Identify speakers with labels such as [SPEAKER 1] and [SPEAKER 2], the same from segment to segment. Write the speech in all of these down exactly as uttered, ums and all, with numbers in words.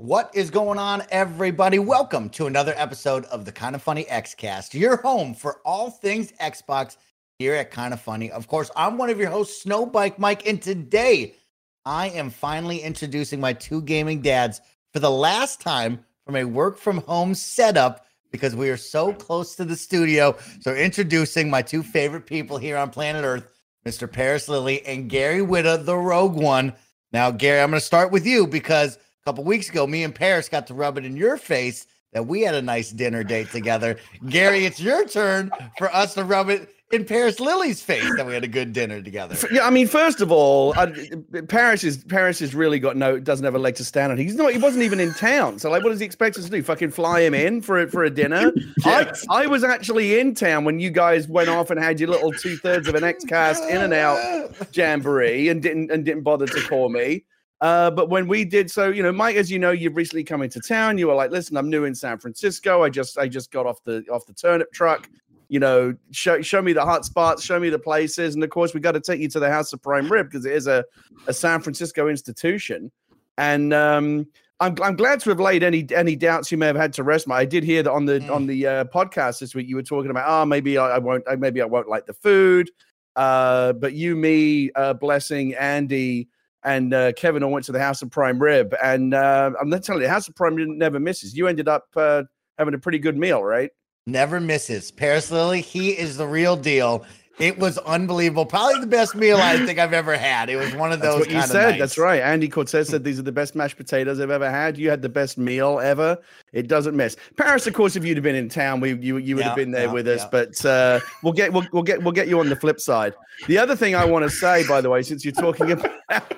[SPEAKER 1] What is going on, everybody? Welcome to another episode of the Kind of Funny Xcast, your home for all things Xbox here at Kind of Funny. Of course, I'm one of your hosts, Snowbike Mike, and today I am finally introducing my two gaming dads for the last time from a work-from-home setup because we are so close to the studio. So introducing my two favorite people here on planet Earth, Mister Paris Lilly and Gary Whitta, the Rogue One. Now, Gary, I'm going to start with you because a couple weeks ago, me and Paris got to rub it in your face that we had a nice dinner date together. Gary, it's your turn for us to rub it in Paris Lilly's face that we had a good dinner together.
[SPEAKER 2] Yeah, I mean, first of all, I, Paris is Paris has really got no doesn't have a leg to stand on. He's not. He wasn't even in town. So, like, what does he expect us to do? Fucking fly him in for for a dinner? Yes. I I was actually in town when you guys went off and had your little two thirds of an Xcast in and out jamboree and didn't and didn't bother to call me. Uh, but when we did, so you know, Mike, as you know, you've recently come into town. You were like, listen, I'm new in San Francisco. I just I just got off the off the turnip truck. You know, show show me the hot spots, show me the places, and of course, we got to take you to the House of Prime Rib because it is a, a San Francisco institution. And um, I'm I'm glad to have laid any any doubts you may have had to rest. I did hear that on the mm. on the uh, podcast this week you were talking about, oh, maybe I, I won't, maybe I won't like the food. Uh, but you, me, uh, Blessing, Andy, and uh, Kevin all went to the House of Prime Rib, and uh, I'm not telling you, the House of Prime Rib never misses. You ended up uh, having a pretty good meal, right?
[SPEAKER 1] Never misses. Paris Lilly, he is the real deal. It was unbelievable. Probably the best meal I think I've ever had. It was one of those.
[SPEAKER 2] That's what you said. Nights. That's right. Andy Cortez said these are the best mashed potatoes I've ever had. You had the best meal ever. It doesn't miss. Paris, of course, if you'd have been in town, we you you would yeah, have been there yeah, with us. Yeah. But uh, we'll get we'll, we'll get we'll get you on the flip side. The other thing I want to say, by the way, since you're talking about.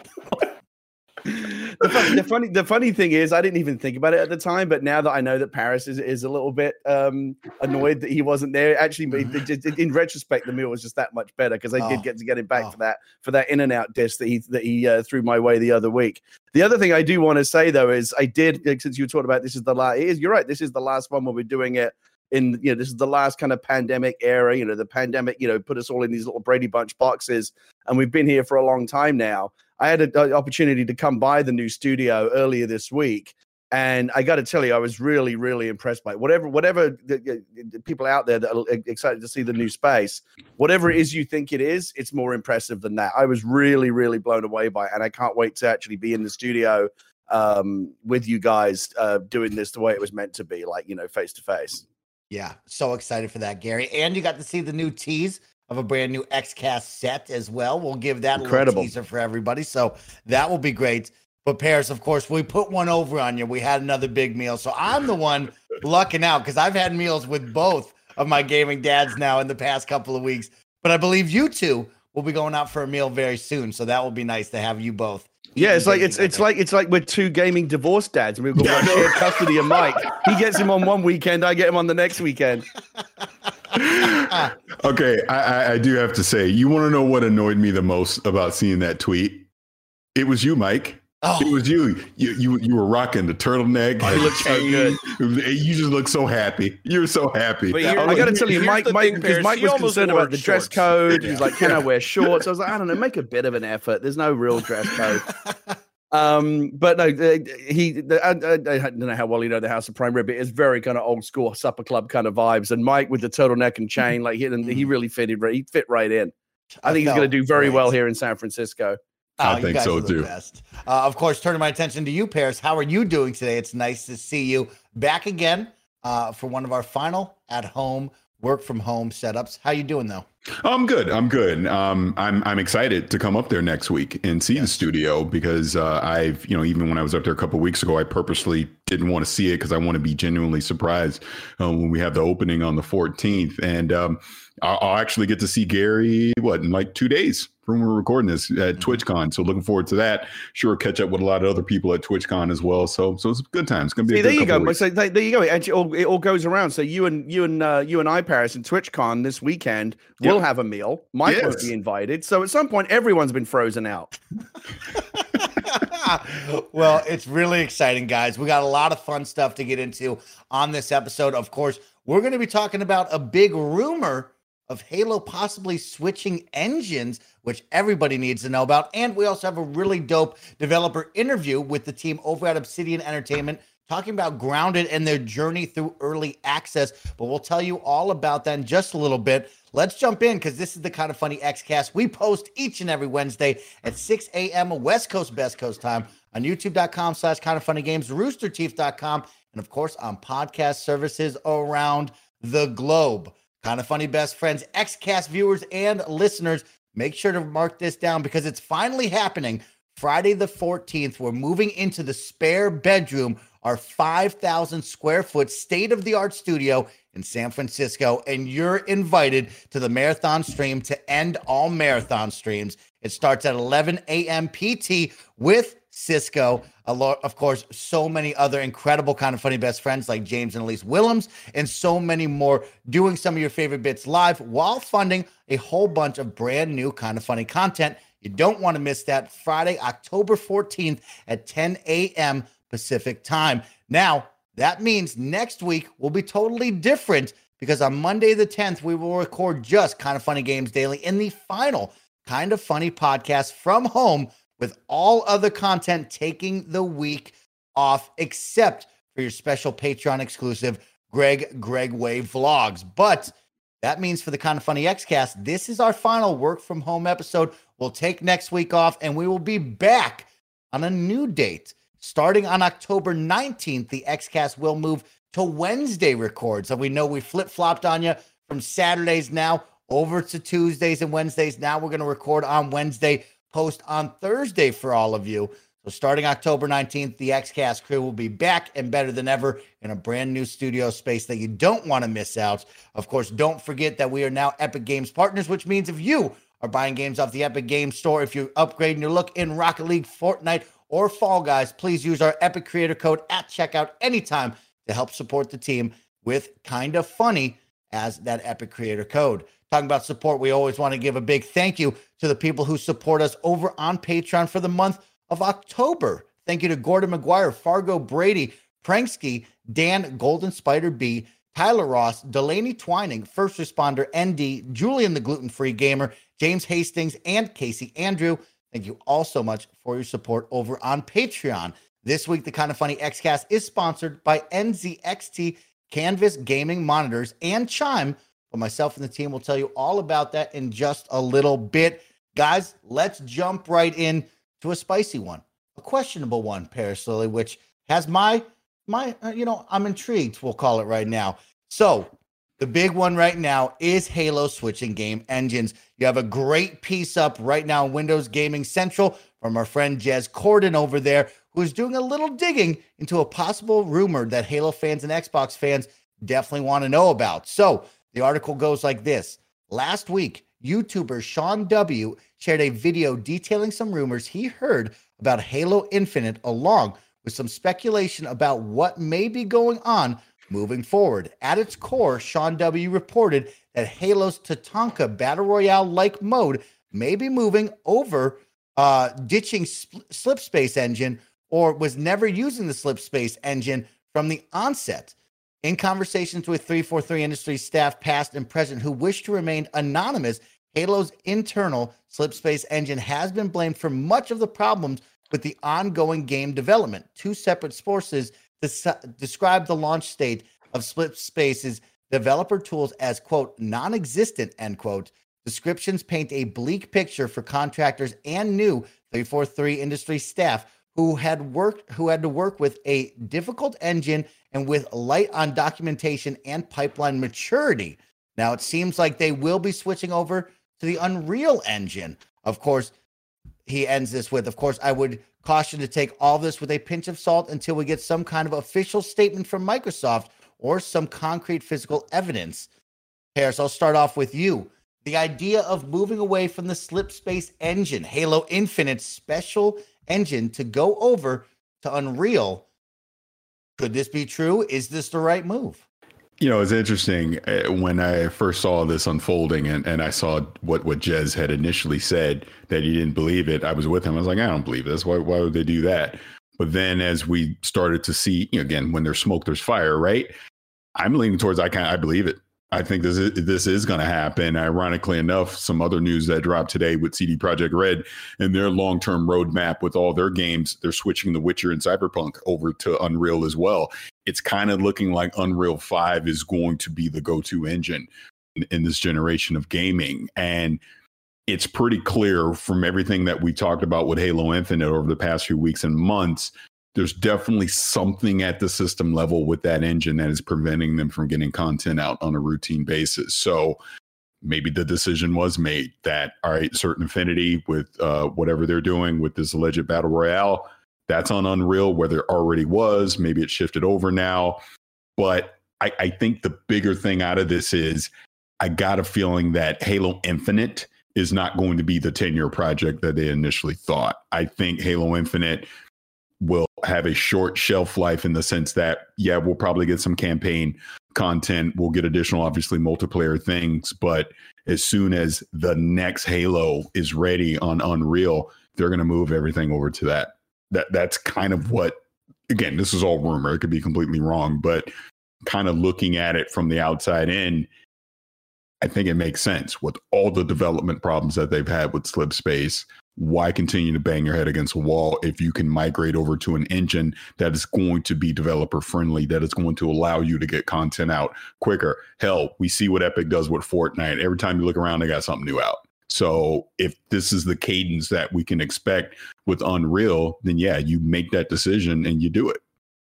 [SPEAKER 2] The funny, the funny, the funny thing is, I didn't even think about it at the time, but now that I know that Paris is is a little bit um, annoyed that he wasn't there, actually, mm-hmm. in retrospect, the meal was just that much better because I oh. did get to get him back oh. for that for that in and out dish that he that he uh, threw my way the other week. The other thing I do want to say though is I did since you were talking about this is the last. It is you're right. This is the last one where we're doing it. In you know, this is the last kind of pandemic era. You know, the pandemic, you know, put us all in these little Brady Bunch boxes, and we've been here for a long time now. I had an opportunity to come by the new studio earlier this week, and I got to tell you, I was really, really impressed by it. Whatever, whatever the, the people out there that are excited to see the new space, whatever it is you think it is, it's more impressive than that. I was really, really blown away by it, and I can't wait to actually be in the studio um, with you guys uh, doing this the way it was meant to be, like, you know, face to face.
[SPEAKER 1] Yeah, so excited for that, Gary. And you got to see the new tease of a brand new Xcast set as well. We'll give that Incredible. a little teaser for everybody. So that will be great. But Paris, of course, we put one over on you. We had another big meal. So I'm the one lucking out because I've had meals with both of my gaming dads now in the past couple of weeks. But I believe you two will be going out for a meal very soon. So that will be nice to have you both.
[SPEAKER 2] Yeah, it's like it's it's like it's like we're two gaming divorced dads, and we've got one shared custody of Mike. He gets him on one weekend, I get him on the next weekend.
[SPEAKER 3] Okay, I, I do have to say, you want to know what annoyed me the most about seeing that tweet? It was you, Mike. Oh. It was you. You you you were rocking the turtleneck.
[SPEAKER 2] I looked so good.
[SPEAKER 3] You just look so happy. You're so happy.
[SPEAKER 2] But I, I got to tell you, Mike, Mike, because Mike was concerned about the dress code. Yeah. He was like, "Can I wear shorts?" I was like, "I don't know. Make a bit of an effort. There's no real dress code." Um, but no, he. The, I, I, I don't know how well you know the House of Prime Rib. It is very kind of old school supper club kind of vibes. And Mike with the turtleneck and chain, like he, and he really fitted. He fit right in. I think he's going to do very well here in San Francisco.
[SPEAKER 1] Oh,
[SPEAKER 3] I think so too.
[SPEAKER 1] Uh, of course, turning my attention to you, Paris. How are you doing today? It's nice to see you back again uh, for one of our final at-home work from home setups. How you doing though?
[SPEAKER 3] I'm good. I'm good. Um, I'm I'm excited to come up there next week and see yes. the studio because uh, I've you know even when I was up there a couple of weeks ago, I purposely didn't want to see it because I want to be genuinely surprised uh, when we have the opening on the fourteenth, and um, I'll, I'll actually get to see Gary what in like two days. From when we're recording this at mm-hmm. TwitchCon, so looking forward to that. Sure, catch up with a lot of other people at TwitchCon as well. So, so it's a good time. It's gonna be. See, a good
[SPEAKER 2] there you go.
[SPEAKER 3] Weeks.
[SPEAKER 2] So there you go. It all, it all goes around. So you and you and uh, you and I, Paris, and TwitchCon this weekend will yep. have a meal. Mike yes. won't be invited. So at some point, everyone's been frozen out.
[SPEAKER 1] Well, it's really exciting, guys. We got a lot of fun stuff to get into on this episode. Of course, we're going to be talking about a big rumor of Halo possibly switching engines, which everybody needs to know about. And we also have a really dope developer interview with the team over at Obsidian Entertainment, talking about Grounded and their journey through early access. But we'll tell you all about that in just a little bit. Let's jump in, because this is the Kind of Funny X-Cast. We post each and every Wednesday at six a.m. West Coast, Best Coast time on youtube.com slash kind of funny games, rooster teeth dot com, and of course on podcast services around the globe. Kind of Funny best friends, X-Cast viewers and listeners, make sure to mark this down, because it's finally happening. Friday the fourteenth, we're moving into the spare bedroom, our five thousand square foot state-of-the-art studio in San Francisco, and you're invited to the marathon stream to end all marathon streams. It starts at eleven a.m. P T with Cisco. A lot, of course, so many other incredible Kind of Funny best friends like James and Elise Willems, and so many more doing some of your favorite bits live while funding a whole bunch of brand new Kind of Funny content. You don't want to miss that. Friday, October fourteenth at ten a.m. Pacific time. Now, that means next week will be totally different, because on Monday the tenth, we will record just Kind of Funny Games Daily in the final Kind of Funny podcast from home, with all other content taking the week off, except for your special Patreon exclusive Greg Greg Way vlogs. But that means for the Kind of Funny X-Cast, this is our final work from home episode. We'll take next week off, and we will be back on a new date. Starting on October nineteenth, the X-Cast will move to Wednesday records. So we know we flip-flopped on you from Saturdays now over to Tuesdays and Wednesdays. Now we're going to record on Wednesday, post on Thursday for all of you. So starting October nineteenth, the X-Cast crew will be back and better than ever in a brand new studio space that you don't want to miss out. Of course, don't forget that we are now Epic Games partners, which means if you are buying games off the Epic Games Store, if you're upgrading your look in Rocket League, Fortnite, or Fall Guys, please use our Epic Creator Code at checkout anytime to help support the team with Kind of Funny as that Epic Creator Code. Talking about support, we always want to give a big thank you to the people who support us over on Patreon for the month of October. Thank you to Gordon McGuire, Fargo Brady, Pranksky, Dan Golden Spider B, Tyler Ross, Delaney Twining, First Responder N D, Julian the Gluten-Free Gamer, James Hastings, and Casey Andrew. Thank you all so much for your support over on Patreon. This week, the Kind of Funny X-Cast is sponsored by N Z X T Canvas Gaming Monitors and Chime. But myself and the team will tell you all about that in just a little bit. Guys, let's jump right in to a spicy one, a questionable one, Paris Lily, which has my, my, uh, you know, I'm intrigued, we'll call it right now. So the big one right now is Halo switching game engines. You have a great piece up right now in Windows Gaming Central from our friend Jez Corden over there, who's doing a little digging into a possible rumor that Halo fans and Xbox fans definitely want to know about. So the article goes like this. Last week, YouTuber Sean W. shared a video detailing some rumors he heard about Halo Infinite, along with some speculation about what may be going on moving forward. At its core, Sean W. reported that Halo's Tatanka Battle Royale-like mode may be moving over, uh, ditching sp- Slipspace engine, or was never using the Slipspace engine from the onset. In conversations with three forty-three Industries staff, past and present, who wish to remain anonymous, Halo's internal Slipspace engine has been blamed for much of the problems with the ongoing game development. Two separate sources des- describe the launch state of Slipspace's developer tools as, quote, non-existent, end quote. Descriptions paint a bleak picture for contractors and new three forty-three Industries staff who had worked, who had to work with a difficult engine and with light on documentation and pipeline maturity. Now, it seems like they will be switching over to the Unreal Engine. Of course, he ends this with, of course, I would caution to take all this with a pinch of salt until we get some kind of official statement from Microsoft or some concrete physical evidence. Paris, I'll start off with you. The idea of moving away from the Slipspace engine, Halo Infinite's special engine, to go over to Unreal, could this be true? Is this the right move?
[SPEAKER 3] You know, it's interesting. Uh, when I first saw this unfolding and, and I saw what, what Jez had initially said, that he didn't believe it, I was with him. I was like, I don't believe this. Why, why would they do that? But then as we started to see, you know, again, when there's smoke, there's fire, right? I'm leaning towards, I kind I believe it. I think this is this is going to happen. Ironically enough, some other news that dropped today with C D Projekt Red and their long-term roadmap with all their games, they're switching The Witcher and Cyberpunk over to Unreal as well. It's kind of looking like Unreal five is going to be the go-to engine in, in this generation of gaming. And it's pretty clear from everything that we talked about with Halo Infinite over the past few weeks and months, there's definitely something at the system level with that engine that is preventing them from getting content out on a routine basis. So maybe the decision was made that, all right, Certain Affinity with uh, whatever they're doing with this alleged battle royale, that's on Unreal, where there already was. Maybe it's shifted over now. But I, I think the bigger thing out of this is I got a feeling that Halo Infinite is not going to be the ten-year project that they initially thought. I think Halo Infinite will have a short shelf life in the sense that, yeah, we'll probably get some campaign content. We'll get additional, obviously, multiplayer things. But as soon as the next Halo is ready on Unreal, they're going to move everything over to that. That That's kind of what, again, this is all rumor. It could be completely wrong. But kind of looking at it from the outside in, I think it makes sense with all the development problems that they've had with Slip Space. Why continue to bang your head against a wall if you can migrate over to an engine that is going to be developer friendly, that is going to allow you to get content out quicker? Hell, we see what Epic does with Fortnite. Every time you look around, they got something new out. So if this is the cadence that we can expect with Unreal, then yeah, you make that decision and you do it.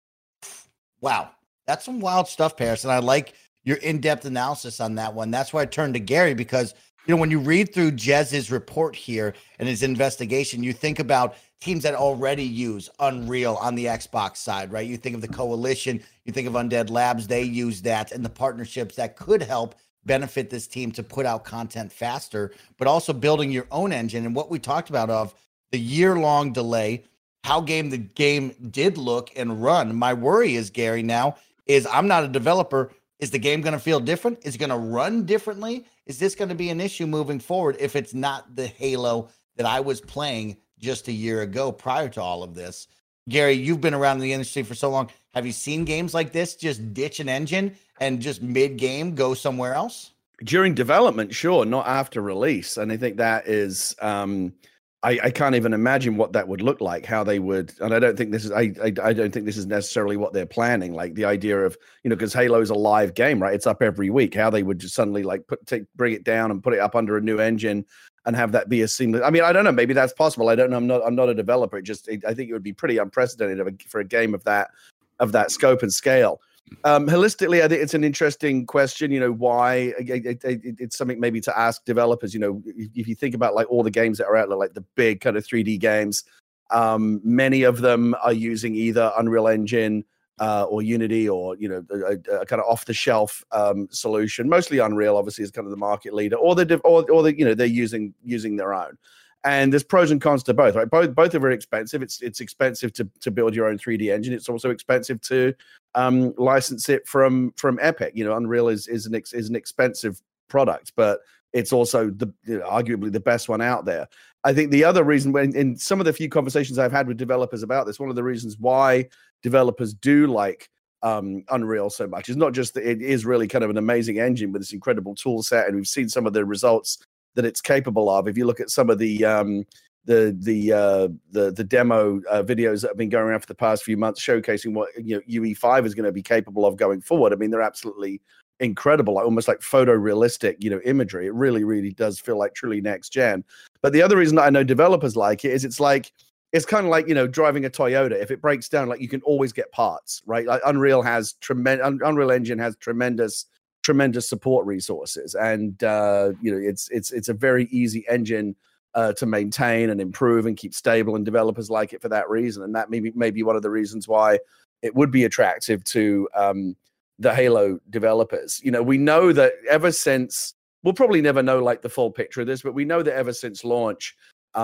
[SPEAKER 1] Wow. That's some wild stuff, Paris. And I like your in-depth analysis on that one. That's why I turned to Gary, because you know, when you read through Jez's report here and his investigation, you think about teams that already use Unreal on the Xbox side, right? You think of the Coalition, you think of Undead Labs, they use that, and the partnerships that could help benefit this team to put out content faster, but also building your own engine. And what we talked about of the year-long delay, how game the game did look and run. My worry is, Gary, now is I'm not a developer. Is the game going to feel different? Is it going to run differently? Is this going to be an issue moving forward if it's not the Halo that I was playing just a year ago prior to all of this? Gary, you've been around in the industry for so long. Have you seen games like this just ditch an engine and just mid-game go somewhere else?
[SPEAKER 2] During development, sure, not after release. And I think that is... Um... I, I can't even imagine what that would look like, how they would, and I don't think this is, I, I, I don't think this is necessarily what they're planning. Like the idea of, you know, because Halo's a live game, right? It's up every week. How they would just suddenly like put, take, bring it down and put it up under a new engine and have that be a seamless. I mean, I don't know. Maybe that's possible. I don't know. I'm not. I'm not a developer. It just, it, I think it would be pretty unprecedented for a game of that, of that scope and scale. Um, holistically, I think it's an interesting question. You know, why it, it, it, it's something maybe to ask developers. You know, if, if you think about like all the games that are out there, like the big kind of three D games, um, many of them are using either Unreal Engine uh, or Unity, or you know, a, a kind of off-the-shelf um, solution. Mostly Unreal, obviously, is kind of the market leader, or the or or the you know they're using using their own. And there's pros and cons to both, right? Both both are very expensive. It's it's expensive to to build your own three D engine. It's also expensive to um, license it from from Epic. You know, Unreal is is an ex, is an expensive product, but it's also the you know, arguably the best one out there. I think the other reason, when in some of the few conversations I've had with developers about this, one of the reasons why developers do like um, Unreal so much is not just that it is really kind of an amazing engine with this incredible tool set, and we've seen some of the results that it's capable of. If you look at some of the um, the the uh, the the demo uh, videos that have been going around for the past few months, showcasing what you know U E five is going to be capable of going forward. I mean, they're absolutely incredible, like almost like photorealistic, you know, imagery. It really, really does feel like truly next gen. But the other reason that I know developers like it is it's like it's kind of like you know driving a Toyota. If it breaks down, like you can always get parts, right? Like Unreal has tremendous, Unreal Engine has tremendous. tremendous support resources, and uh you know it's it's it's a very easy engine uh to maintain and improve and keep stable, and developers like it for that reason. And that maybe maybe one of the reasons why it would be attractive to um the Halo developers. You know, we know that ever since, we'll probably never know like the full picture of this, but we know that ever since launch,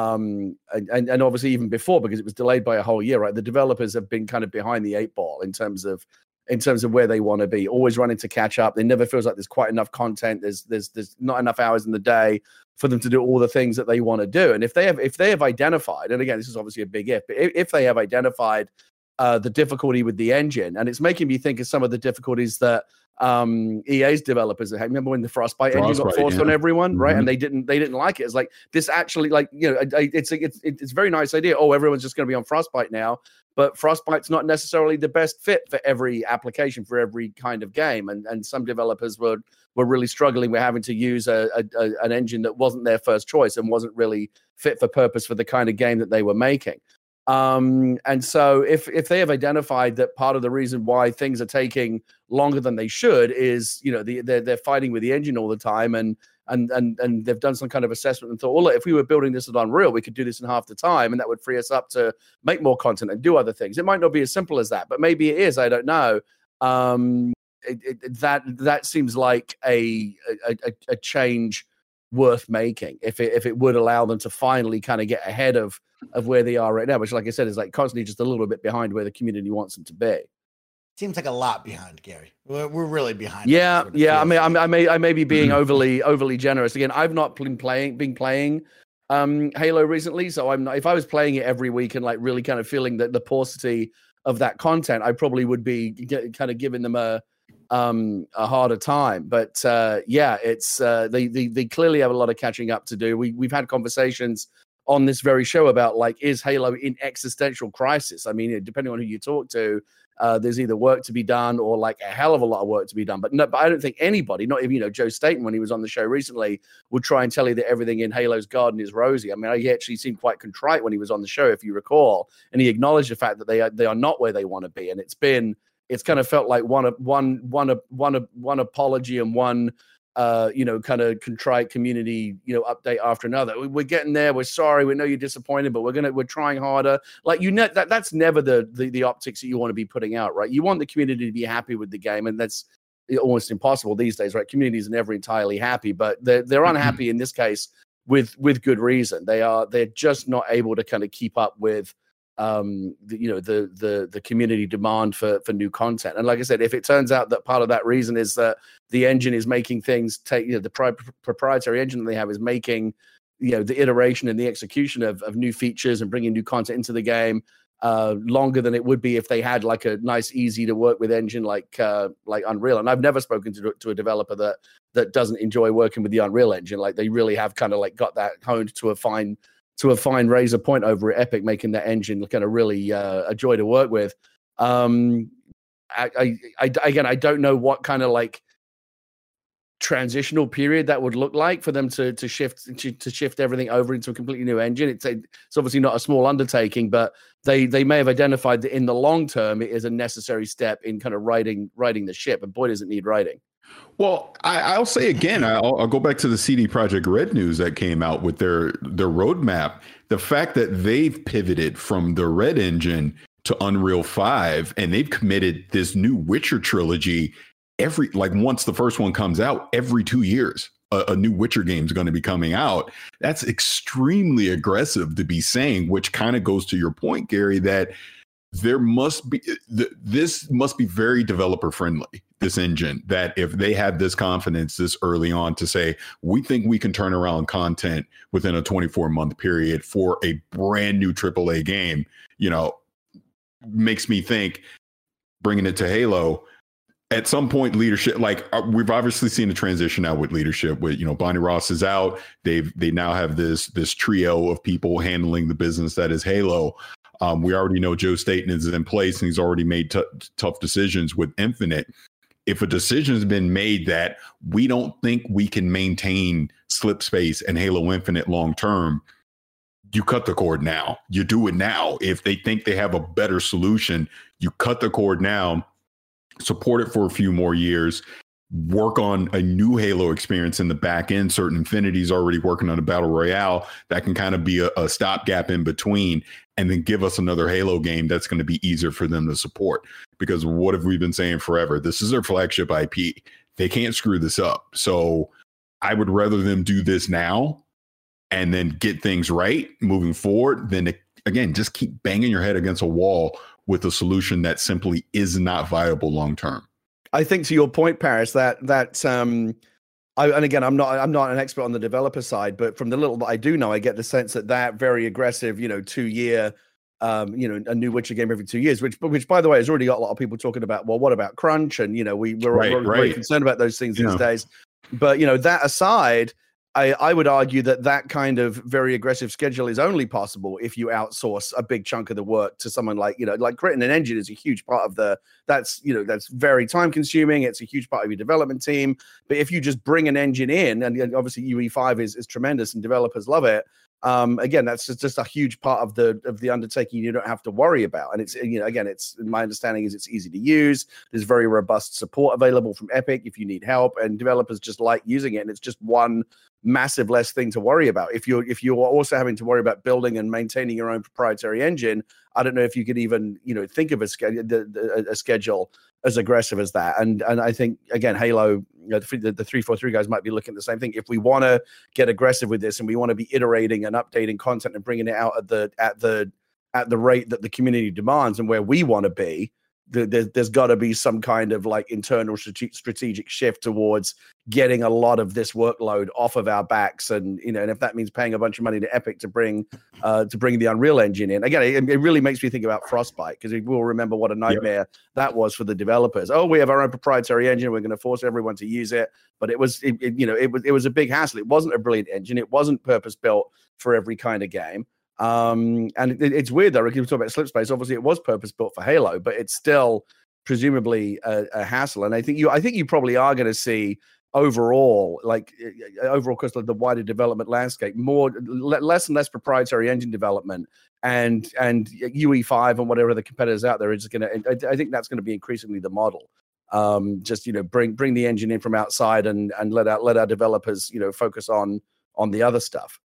[SPEAKER 2] um and, and and obviously even before, because it was delayed by a whole year, right, the developers have been kind of behind the eight ball in terms of in terms of where they want to be, always running to catch up. They never feels like there's quite enough content. There's there's there's not enough hours in the day for them to do all the things that they want to do. And if they have if they have identified, and again, this is obviously a big if, but if, if they have identified uh, the difficulty with the engine, and it's making me think of some of the difficulties that um E A's developers had. Remember when the Frostbite, Frostbite engine got forced yeah. on everyone, right? Mm-hmm. And they didn't they didn't like it. It's like this actually, like, you know, it's a, it's it's a very nice idea. Oh, everyone's just going to be on Frostbite now, but Frostbite's not necessarily the best fit for every application, for every kind of game. And and some developers were were really struggling with having to use a, a, a an engine that wasn't their first choice and wasn't really fit for purpose for the kind of game that they were making. Um, and so if if they have identified that part of the reason why things are taking longer than they should is, you know, the, they're they're fighting with the engine all the time, and and and and they've done some kind of assessment and thought, well, look, if we were building this at Unreal, we could do this in half the time, and that would free us up to make more content and do other things. It might not be as simple as that, but maybe it is. I don't know. Um, it, it, that that seems like a a, a a change worth making if it if it would allow them to finally kind of get ahead of of where they are right now, which, like I said, is like constantly just a little bit behind where the community wants them to be.
[SPEAKER 1] Seems like a lot behind, Gary. We're, we're really behind.
[SPEAKER 2] Yeah, yeah. I mean, I'm, I may I may be being overly overly generous. Again, I've not been playing been playing um, Halo recently, so I'm not. If I was playing it every week and like really kind of feeling that the paucity of that content, I probably would be get, kind of giving them a um a harder time. But uh yeah, it's uh they, they they clearly have a lot of catching up to do. We we've had conversations on this very show about, like, is Halo in existential crisis? I mean, depending on who you talk to, uh, there's either work to be done or like a hell of a lot of work to be done. But no, but I don't think anybody, not even, you know, Joe Staten, when he was on the show recently, would try and tell you that everything in Halo's garden is rosy. I mean, he actually seemed quite contrite when he was on the show, if you recall, and he acknowledged the fact that they are they are not where they want to be, and it's been it's kind of felt like one one one one one apology and one. Uh, you know, kind of contrite community, you know, update after another. We're getting there. We're sorry. We know you're disappointed, but we're gonna, we're trying harder. Like, you know, that that's never the, the the optics that you want to be putting out, right? You want the community to be happy with the game, and that's almost impossible these days, right? Communities are never entirely happy, but they're they're unhappy in this case with with good reason. They are they're just not able to kind of keep up with um the, you know the the the community demand for for new content. And like I said, if it turns out that part of that reason is that the engine is making things take, you know, the pri- proprietary engine that they have is making, you know, the iteration and the execution of, of new features and bringing new content into the game uh longer than it would be if they had like a nice, easy to work with engine like uh like Unreal. And I've never spoken to to a developer that that doesn't enjoy working with the Unreal Engine. Like, they really have kind of like got that honed to a fine to a fine razor point over at Epic, making that engine kind of really uh, a joy to work with. Um, I, I, I, again, I don't know what kind of like transitional period that would look like for them to to shift to, to shift everything over into a completely new engine. It's a, it's obviously not a small undertaking, but they they may have identified that in the long term it is a necessary step in kind of righting righting the ship. And boy, does it need righting.
[SPEAKER 3] Well, I, I'll say again, I'll, I'll go back to the C D Projekt Red news that came out with their their roadmap. The fact that they've pivoted from the Red engine to Unreal five, and they've committed this new Witcher trilogy every, like, once the first one comes out, every two years, a, a new Witcher game is going to be coming out. That's extremely aggressive to be saying, which kind of goes to your point, Gary, that there must be th- this must be very developer friendly, this engine, that if they have this confidence this early on to say, we think we can turn around content within a twenty-four month period for a brand new triple A game, you know, makes me think bringing it to Halo at some point, leadership, like uh, we've obviously seen a transition now with leadership with, you know, Bonnie Ross is out. They've, they now have this, this trio of people handling the business that is Halo. Um, we already know Joe Staten is in place, and he's already made t- tough decisions with Infinite. If a decision has been made that we don't think we can maintain Slipspace and Halo Infinite long term, you cut the cord now. You do it now. If they think they have a better solution, you cut the cord now, support it for a few more years, work on a new Halo experience in the back end. Certain Infinity's already working on a battle royale that can kind of be a, a stopgap in between, and then give us another Halo game that's going to be easier for them to support. Because what have we been saying forever? This is their flagship I P. They can't screw this up. So I would rather them do this now and then get things right moving forward than to, again, just keep banging your head against a wall with a solution that simply is not viable long term.
[SPEAKER 2] I think, to your point, Paris, that that um, I, and again, I'm not I'm not an expert on the developer side, but from the little that I do know, I get the sense that that very aggressive, you know, two year um, you know, a new Witcher game every two years, which, which by the way, has already got a lot of people talking about, well, what about crunch? And, you know, we, we're,
[SPEAKER 3] right,
[SPEAKER 2] we're
[SPEAKER 3] right.
[SPEAKER 2] very concerned about those things
[SPEAKER 3] yeah.
[SPEAKER 2] these days. But, you know, that aside, I, I would argue that that kind of very aggressive schedule is only possible if you outsource a big chunk of the work to someone like, you know, like creating an engine is a huge part of the, that's, you know, that's very time consuming. It's a huge part of your development team. But if you just bring an engine in, and obviously U E five is, is tremendous and developers love it. Um, again, that's just, just a huge part of the of the undertaking you don't have to worry about. And it's, you know, again, it's my understanding is it's easy to use. There's very robust support available from Epic if you need help, and developers just like using it. And it's just one massive less thing to worry about. If you're if you're also having to worry about building and maintaining your own proprietary engine, I don't know if you could even, you know, think of a schedule a schedule as aggressive as that. And and I think again, Halo, you know, the, the three forty-three guys might be looking at the same thing. If we want to get aggressive with this and we want to be iterating and updating content and bringing it out at the at the at the rate that the community demands and where we want to be, the, the, there's got to be some kind of like internal strate- strategic shift towards getting a lot of this workload off of our backs. And, you know, and if that means paying a bunch of money to Epic to bring uh, to bring the Unreal Engine in, again, it, it really makes me think about Frostbite, because we'll remember what a nightmare yep. that was for the developers. Oh, we have our own proprietary engine. We're going to force everyone to use it. But it was, it, it, you know, it was it was a big hassle. It wasn't a brilliant engine. It wasn't purpose built for every kind of game. Um, and it, it's weird though. We're talking about Slipspace. Obviously, it was purpose built for Halo, but it's still presumably a, a hassle. And I think you, I think you probably are going to see overall, like overall, because of the wider development landscape, more less and less proprietary engine development, and and U E five and whatever the competitors out there is going to. I think that's going to be increasingly the model. Um, just you know, bring bring the engine in from outside and and let out let our developers you know focus on on the other stuff.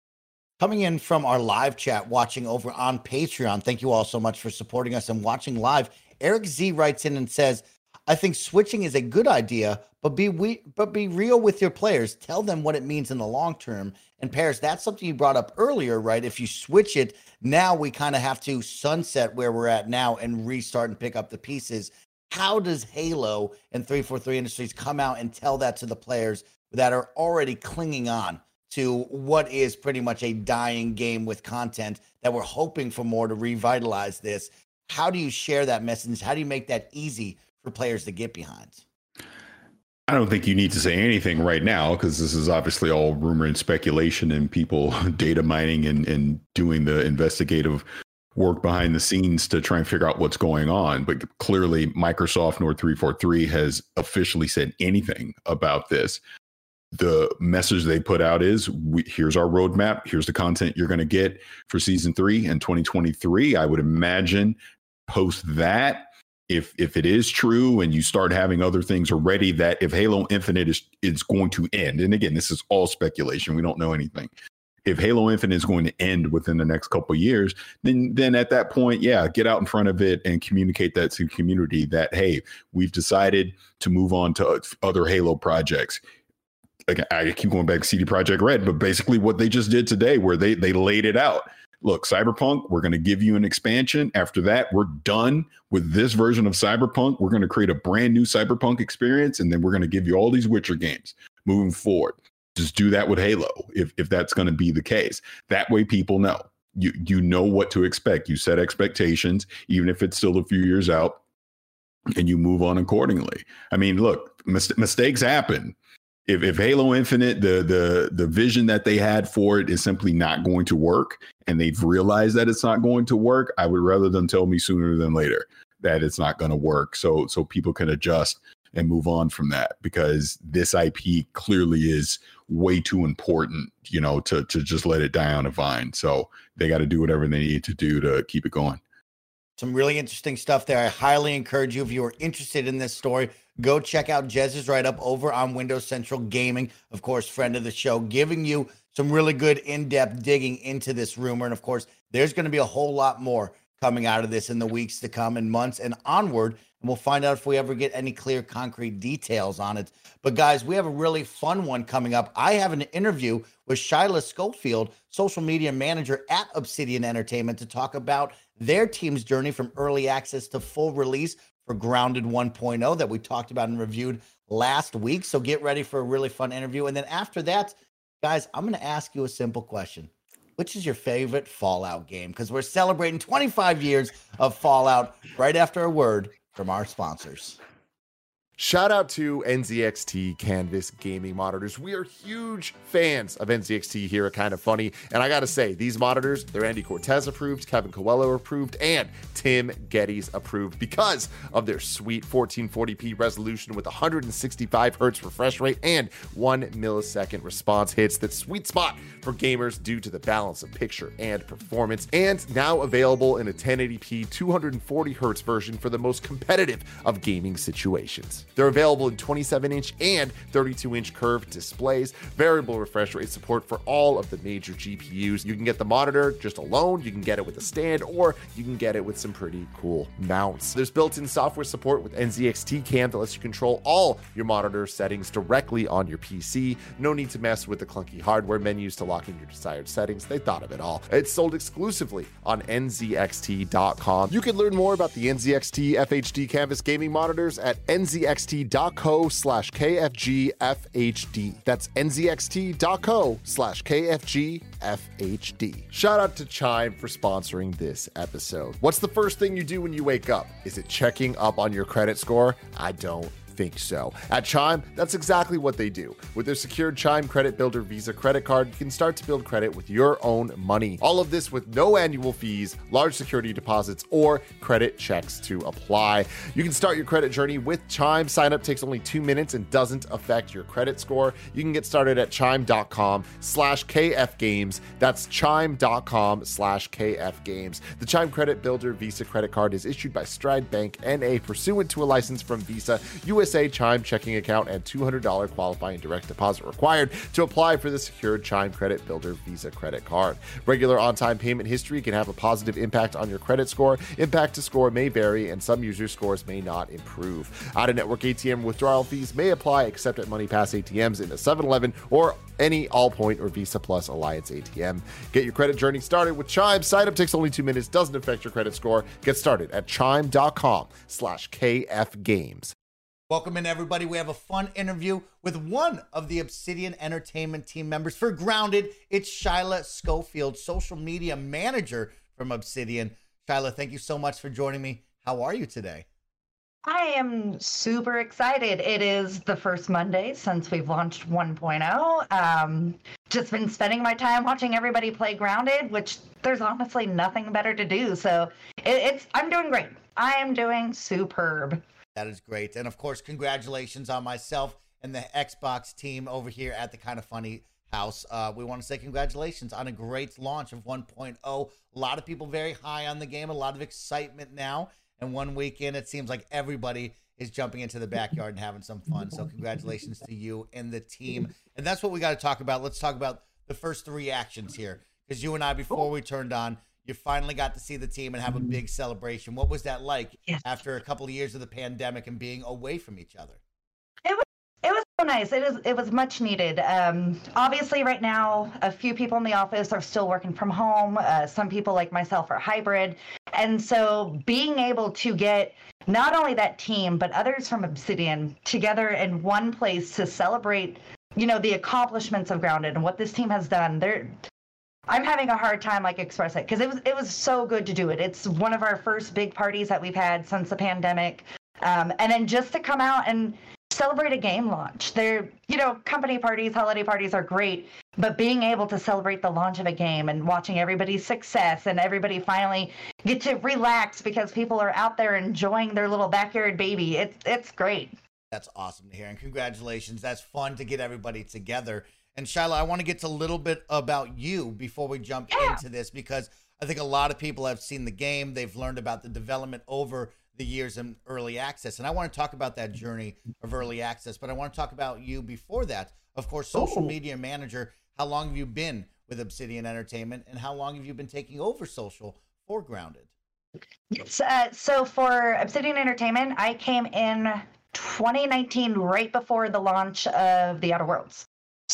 [SPEAKER 1] Coming in from our live chat, watching over on Patreon. Thank you all so much for supporting us and watching live. Eric Z writes in and says, I think switching is a good idea, but be we but be real with your players. Tell them what it means in the long term. And Paris, that's something you brought up earlier, right? If you switch it, now we kind of have to sunset where we're at now and restart and pick up the pieces. How does Halo and three forty-three Industries come out and tell that to the players that are already clinging on to what is pretty much a dying game with content that we're hoping for more to revitalize this? How do you share that message? How do you make that easy for players to get behind?
[SPEAKER 3] I don't think you need to say anything right now, because this is obviously all rumor and speculation and people data mining and, and doing the investigative work behind the scenes to try and figure out what's going on. But clearly Microsoft nor three forty-three has officially said anything about this. The message they put out is, we, here's our roadmap. Here's the content you're going to get for season three and twenty twenty-three. I would imagine post that, if if it is true and you start having other things already, that if Halo Infinite is, is going to end, and again, this is all speculation, we don't know anything. If Halo Infinite is going to end within the next couple of years, then then at that point, yeah, get out in front of it and communicate that to the community that, hey, we've decided to move on to other Halo projects. Like, I keep going back to C D Projekt Red, but basically what they just did today, where they they laid it out. Look, Cyberpunk, we're going to give you an expansion. After that, we're done with this version of Cyberpunk. We're going to create a brand new Cyberpunk experience, and then we're going to give you all these Witcher games moving forward. Just do that with Halo, if if that's going to be the case. That way people know. You you know what to expect. You set expectations, even if it's still a few years out, and you move on accordingly. I mean, look, mis- mistakes happen. If if Halo Infinite, the the the vision that they had for it is simply not going to work, and they've realized that it's not going to work, I would rather them tell me sooner than later that it's not going to work, so so people can adjust and move on from that, because this I P clearly is way too important, you know, to to just let it die on a vine. So they got to do whatever they need to do to keep it going.
[SPEAKER 1] Some really interesting stuff there. I highly encourage you, if you are interested in this story, go check out Jez's write-up over on Windows Central Gaming. Of course, friend of the show, giving you some really good in-depth digging into this rumor. And of course, there's going to be a whole lot more coming out of this in the weeks to come and months and onward. And we'll find out if we ever get any clear, concrete details on it. But guys, we have a really fun one coming up. I have an interview with Shyla Schofield, social media manager at Obsidian Entertainment, to talk about their team's journey from early access to full release for Grounded one point oh that we talked about and reviewed last week. So get ready for a really fun interview. And then after that, guys, I'm going to ask you a simple question. which is your favorite Fallout game? Because we're celebrating twenty-five years of Fallout right after a word from our sponsors.
[SPEAKER 4] Shout out to N Z X T Canvas Gaming Monitors. We are huge fans of N Z X T here at Kind of Funny. And I got to say, these monitors, they're Andy Cortez approved, Kevin Coelho approved, and Tim Geddes approved because of their sweet fourteen forty p resolution with one hundred sixty-five hertz refresh rate and one millisecond response hits. That sweet spot for gamers due to the balance of picture and performance. And now available in a ten eighty p two hundred forty hertz version for the most competitive of gaming situations. They're available in twenty-seven inch and thirty-two inch curved displays, variable refresh rate support for all of the major G P Us. You can get the monitor just alone, you can get it with a stand, or you can get it with some pretty cool mounts. There's built-in software support with N Z X T Cam that lets you control all your monitor settings directly on your P C. No need to mess with the clunky hardware menus to lock in your desired settings. They thought of it all. It's sold exclusively on N Z X T dot com. You can learn more about the N Z X T F H D Canvas gaming monitors at N Z X T dot co slash K F G F H D. That's N Z X T dot co slash K F G F H D. Shout out to Chime for sponsoring this episode. What's the first thing you do when you wake up? Is it checking up on your credit score? I don't think so. At Chime, that's exactly what they do. With their secured Chime Credit Builder Visa credit card, you can start to build credit with your own money. All of this with no annual fees, large security deposits, or credit checks to apply. You can start your credit journey with Chime. Sign up takes only two minutes and doesn't affect your credit score. You can get started at chime.com slash KF Games. That's chime.com slash KF Games. The Chime Credit Builder Visa credit card is issued by Stride Bank N A pursuant to a license from Visa, U S A Chime checking account, and two hundred dollars qualifying direct deposit required to apply for the secured Chime Credit Builder Visa credit card. Regular on-time payment history can have a positive impact on your credit score. Impact to score may vary, and some users' scores may not improve. Out-of-network A T M withdrawal fees may apply, except at MoneyPass A T Ms in a seven eleven or any Allpoint or Visa Plus Alliance A T M. Get your credit journey started with Chime. Sign up takes only two minutes, doesn't affect your credit score. Get started at chime.com slash KF Games.
[SPEAKER 1] Welcome in, everybody. We have a fun interview with one of the Obsidian Entertainment team members for Grounded. It's Shyla Schofield, social media manager from Obsidian. Shyla, thank you so much for joining me. How are you today?
[SPEAKER 5] I am super excited. It is the first Monday since we've launched one point oh. Um, just been spending my time watching everybody play Grounded, which there's honestly nothing better to do. So it, it's I'm doing great. I am doing superb.
[SPEAKER 1] That is great. And of course, congratulations on myself and the Xbox team over here at the Kind of Funny house. Uh, we want to say congratulations on a great launch of one point oh. A lot of people very high on the game, a lot of excitement now. And one weekend, it seems like everybody is jumping into the backyard and having some fun. So congratulations to you and the team. And that's what we got to talk about. Let's talk about the first three reactions here. Because you and I, before we turned on, you finally got to see the team and have a big celebration. What was that like yes. after a couple of years of the pandemic and being away from each other?
[SPEAKER 5] It was it was so nice. It is it was much needed. Um, obviously, right now, a few people in the office are still working from home. Uh, some people, like myself, are hybrid, and so being able to get not only that team but others from Obsidian together in one place to celebrate, you know, the accomplishments of Grounded and what this team has done. They're I'm having a hard time like express it because it was it was so good to do it. It's one of our first big parties that we've had since the pandemic, um, and then just to come out and celebrate a game launch. They're you know company parties, holiday parties are great, but being able to celebrate the launch of a game and watching everybody's success and everybody finally get to relax because people are out there enjoying their little backyard baby. It's it's great.
[SPEAKER 1] That's awesome to hear, and congratulations. That's fun to get everybody together. And Shyla, I want to get to a little bit about you before we jump yeah. into this, because I think a lot of people have seen the game. They've learned about the development over the years in early access. And I want to talk about that journey of early access, but I want to talk about you before that. Of course, social Ooh. media manager. How long have you been with Obsidian Entertainment, and how long have you been taking over social for Grounded?
[SPEAKER 5] Yes, uh, so for Obsidian Entertainment, I came in twenty nineteen, right before the launch of The Outer Worlds.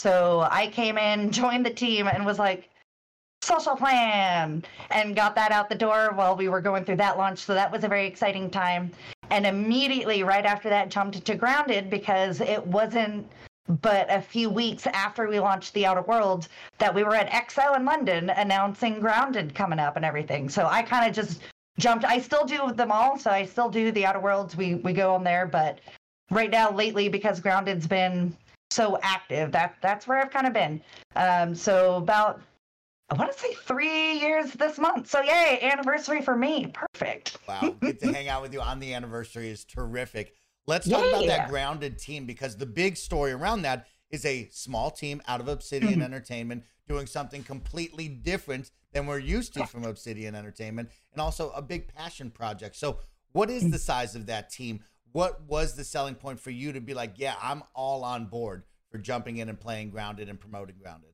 [SPEAKER 5] So I came in, joined the team, and was like, social plan, and got that out the door while we were going through that launch. So that was a very exciting time. And immediately right after that, jumped to Grounded because it wasn't but a few weeks after we launched The Outer Worlds, that we were at X O in London announcing Grounded coming up and everything. So I kind of just jumped. I still do them all, so I still do The Outer Worlds. We we go on there, but right now, lately, because Grounded's been so active, that that's where I've kind of been. Um, so about, I want to say three years this month. So yay, anniversary for me. Perfect.
[SPEAKER 1] Wow, get to hang out with you on the anniversary is terrific. Let's talk
[SPEAKER 5] yeah.
[SPEAKER 1] about that Grounded team, because the big story around that is a small team out of Obsidian mm-hmm. Entertainment doing something completely different than we're used to from Obsidian Entertainment, and also a big passion project. So what is the size of that team? What was the selling point for you to be like, yeah, I'm all on board for jumping in and playing Grounded and promoting Grounded?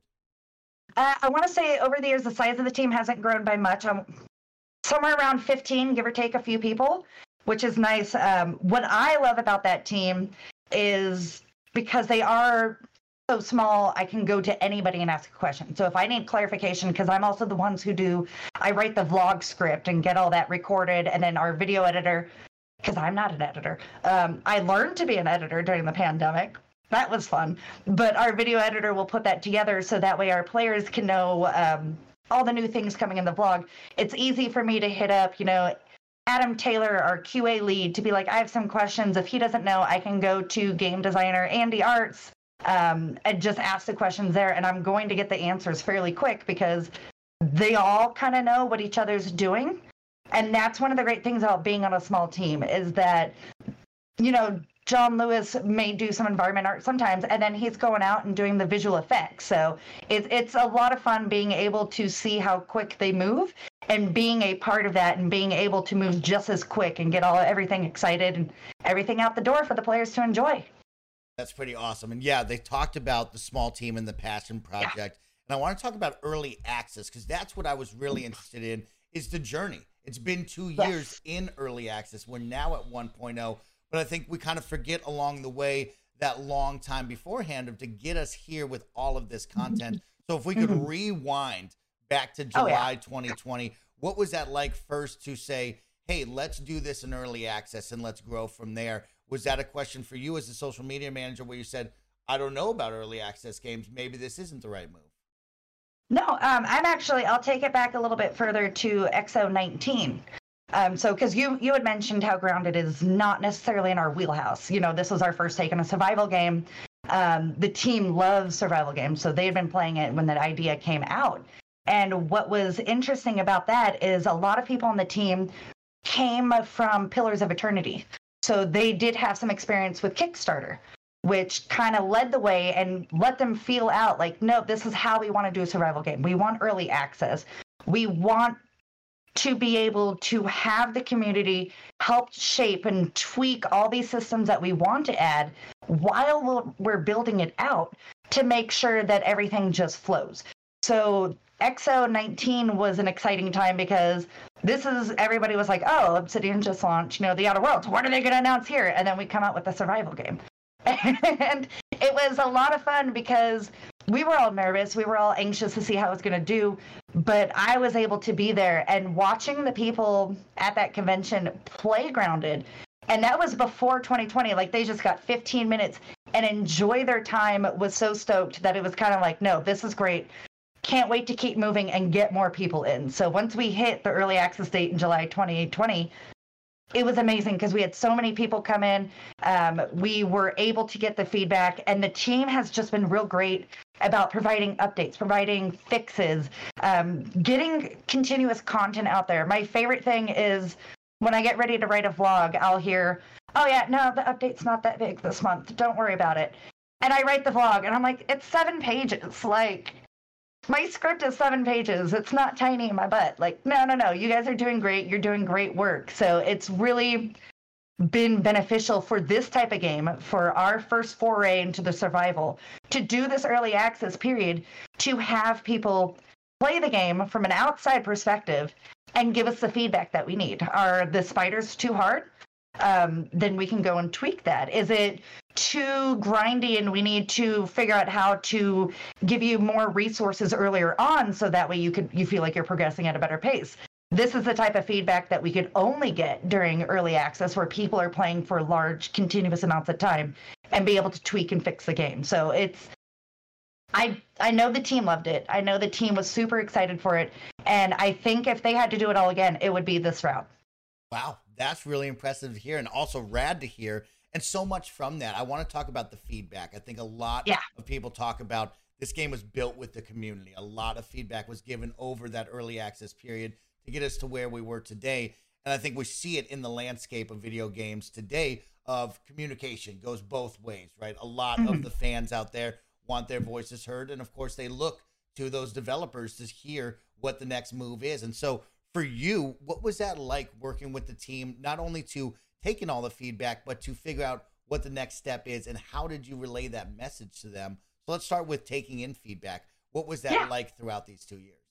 [SPEAKER 5] Uh, I want to say over the years, the size of the team hasn't grown by much. I'm somewhere around fifteen, give or take a few people, which is nice. Um, what I love about that team is because they are so small, I can go to anybody and ask a question. So if I need clarification, because I'm also the ones who do, I write the vlog script and get all that recorded, and then our video editor, because I'm not an editor. Um, I learned to be an editor during the pandemic. That was fun. But our video editor will put that together so that way our players can know um, all the new things coming in the vlog. It's easy for me to hit up, you know, Adam Taylor, our Q A lead, to be like, I have some questions. If he doesn't know, I can go to game designer Andy Arts um, and just ask the questions there. And I'm going to get the answers fairly quick because they all kind of know what each other's doing. And that's one of the great things about being on a small team is that, you know, John Lewis may do some environment art sometimes, and then he's going out and doing the visual effects. So it's it's a lot of fun being able to see how quick they move and being a part of that and being able to move just as quick and get all everything excited and everything out the door for the players to enjoy.
[SPEAKER 1] That's pretty awesome. And yeah, they talked about the small team and the passion project. Yeah. And I want to talk about early access because that's what I was really interested in is the journey. It's been two
[SPEAKER 5] Yes.
[SPEAKER 1] years in early access. We're now at one point oh. But I think we kind of forget along the way that long time beforehand of to get us here with all of this content. So if we could mm-hmm. rewind back to July
[SPEAKER 5] oh, yeah.
[SPEAKER 1] twenty twenty, what was that like first to say, hey, let's do this in early access and let's grow from there? Was that a question for you as a social media manager where you said, I don't know about early access games. Maybe this isn't the right move?
[SPEAKER 5] No, um, I'm actually, I'll take it back a little bit further to X O nineteen. Um, so, because you you had mentioned how Grounded is not necessarily in our wheelhouse. You know, this was our first take on a survival game. Um, the team loves survival games, so they had been playing it when that idea came out. And what was interesting about that is a lot of people on the team came from Pillars of Eternity. So they did have some experience with Kickstarter, which kind of led the way and let them feel out like, no, this is how we want to do a survival game. We want early access. We want to be able to have the community help shape and tweak all these systems that we want to add while we're building it out to make sure that everything just flows. So X O nineteen was an exciting time because this is, everybody was like, oh, Obsidian just launched, you know, The Outer Worlds. What are they going to announce here? And then we come out with a survival game. And it was a lot of fun because we were all nervous. We were all anxious to see how it was going to do. But I was able to be there and watching the people at that convention play Grounded. And that was before twenty twenty. Like they just got fifteen minutes and enjoy their time, was so stoked that it was kind of like, no, this is great. Can't wait to keep moving and get more people in. So once we hit the early access date in July twenty twenty, it was amazing because we had so many people come in. Um, we were able to get the feedback, and the team has just been real great about providing updates, providing fixes, um, getting continuous content out there. My favorite thing is when I get ready to write a vlog, I'll hear, oh yeah, no, the update's not that big this month. Don't worry about it. And I write the vlog, and I'm like, it's seven pages. Like, my script is seven pages. It's not tiny in my butt. Like, no, no, no. You guys are doing great. You're doing great work. So it's really been beneficial for this type of game, for our first foray into the survival, to do this early access period, to have people play the game from an outside perspective and give us the feedback that we need. Are the spiders too hard? Um, then we can go and tweak that. Is it too grindy and we need to figure out how to give you more resources earlier on so that way you could you feel like you're progressing at a better pace? this is the type of feedback that we could only get during early access, where people are playing for large continuous amounts of time and be able to tweak and fix the game. So it's, I I know the team loved it. I know the team was super excited for it. And I think if they had to do it all again, it would be this route.
[SPEAKER 1] Wow, that's really impressive to hear, and also rad to hear. And so much from that. I want to talk about the feedback. I think a lot
[SPEAKER 5] yeah.
[SPEAKER 1] of people talk about this game was built with the community. A lot of feedback was given over that early access period to get us to where we were today. And I think we see it in the landscape of video games today of communication goes both ways, right? A lot mm-hmm. of the fans out there want their voices heard. And of course, they look to those developers to hear what the next move is. And so for you, what was that like working with the team, not only to take in all the feedback, but to figure out what the next step is, and how did you relay that message to them? So let's start with taking in feedback. What was that yeah. like throughout these two years?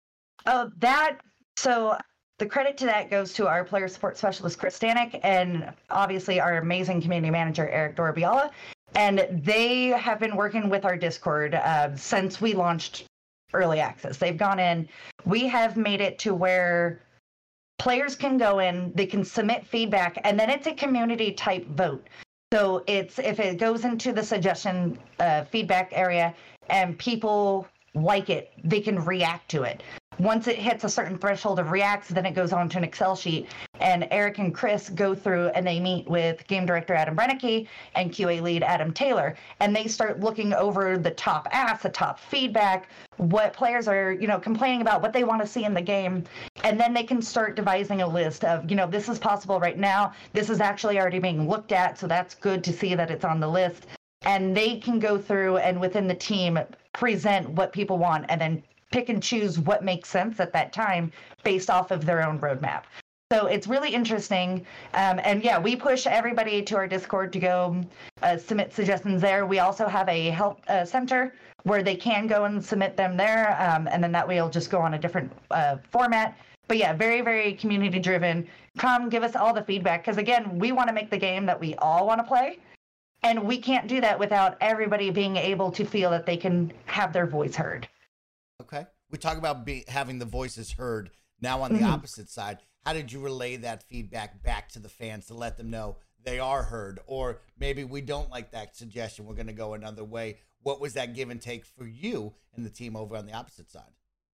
[SPEAKER 5] Oh, that, so the credit to that goes to our player support specialist, Chris Stanek, and obviously our amazing community manager, Eric Dorbiala. And they have been working with our Discord uh, since we launched early access. They've gone in. We have made it to where players can go in, they can submit feedback, and then it's a community type vote. So it's, if it goes into the suggestion uh, feedback area and people like it, they can react to it. Once it hits a certain threshold of reacts, then it goes on to an Excel sheet, and Eric and Chris go through and they meet with game director Adam Brennicky and Q A lead Adam Taylor, and they start looking over the top asks, the top feedback, what players are, you know, complaining about, what they want to see in the game, and then they can start devising a list of, you know, this is possible right now, this is actually already being looked at, so that's good to see that it's on the list, and they can go through and within the team present what people want, and then pick and choose what makes sense at that time based off of their own roadmap. So it's really interesting. Um, and yeah, we push everybody to our Discord to go uh, submit suggestions there. We also have a help uh, center where they can go and submit them there. Um, and then that way it'll just go on a different uh, format. But yeah, very, very community driven. Come give us all the feedback. Because again, we want to make the game that we all want to play. And we can't do that without everybody being able to feel that they can have their voice heard.
[SPEAKER 1] Okay. We talk about be, having the voices heard. Now on the mm-hmm. opposite side, how did you relay that feedback back to the fans to let them know they are heard? Or maybe we don't like that suggestion, we're going to go another way. What was that give and take for you and the team over on the opposite side?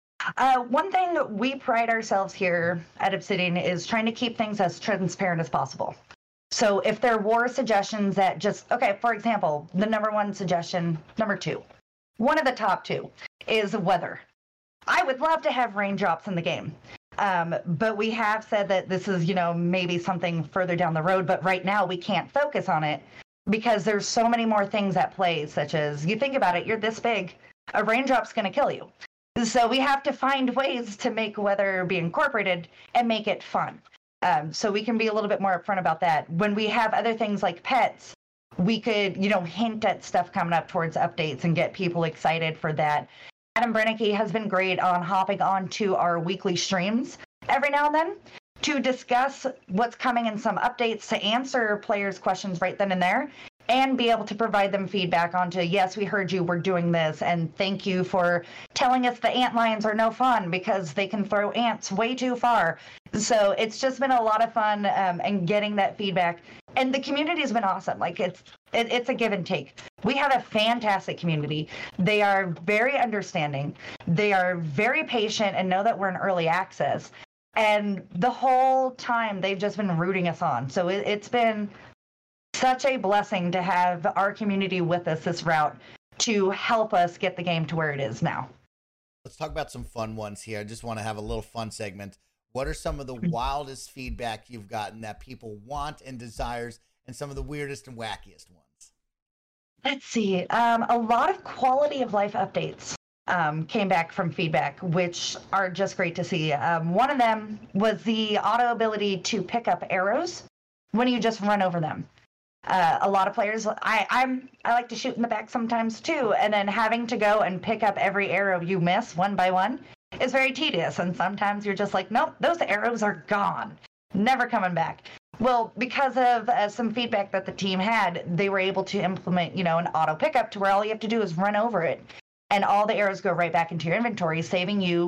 [SPEAKER 5] Uh, one thing that we pride ourselves here at Obsidian is trying to keep things as transparent as possible. So if there were suggestions that just, okay, for example, the number one suggestion, number two, one of the top two is weather. I would love to have raindrops in the game. Um, but we have said that this is, you know, maybe something further down the road, but right now we can't focus on it because there's so many more things at play, such as, you think about it, you're this big, a raindrop's going to kill you. So we have to find ways to make weather be incorporated and make it fun. Um, so we can be a little bit more upfront about that. When we have other things like pets, we could, you know, hint at stuff coming up towards updates and get people excited for that. Adam Brennicky has been great on hopping onto our weekly streams every now and then to discuss what's coming in some updates, to answer players' questions right then and there, and be able to provide them feedback onto, yes, we heard you, we're doing this, and thank you for telling us the ant lions are no fun because they can throw ants way too far. So it's just been a lot of fun um, and getting that feedback. And the community has been awesome. Like it's it, it's a give and take. We have a fantastic community. They are very understanding. They are very patient and know that we're in early access. And the whole time they've just been rooting us on. So it, it's been such a blessing to have our community with us this route to help us get the game to where it is now.
[SPEAKER 1] Let's talk about some fun ones here. I just want to have a little fun segment. What are some of the wildest feedback you've gotten that people want and desires, and some of the weirdest and wackiest ones?
[SPEAKER 5] Let's see. Um, a lot of quality of life updates um, came back from feedback, which are just great to see. Um, one of them was the auto ability to pick up arrows when you just run over them. Uh, a lot of players, I, I'm, I like to shoot in the back sometimes too, and then having to go and pick up every arrow you miss one by one is very tedious, and sometimes you're just like, nope, those arrows are gone, never coming back. Well, because of uh, some feedback that the team had, they were able to implement, you know, an auto pickup to where all you have to do is run over it, and all the arrows go right back into your inventory, saving you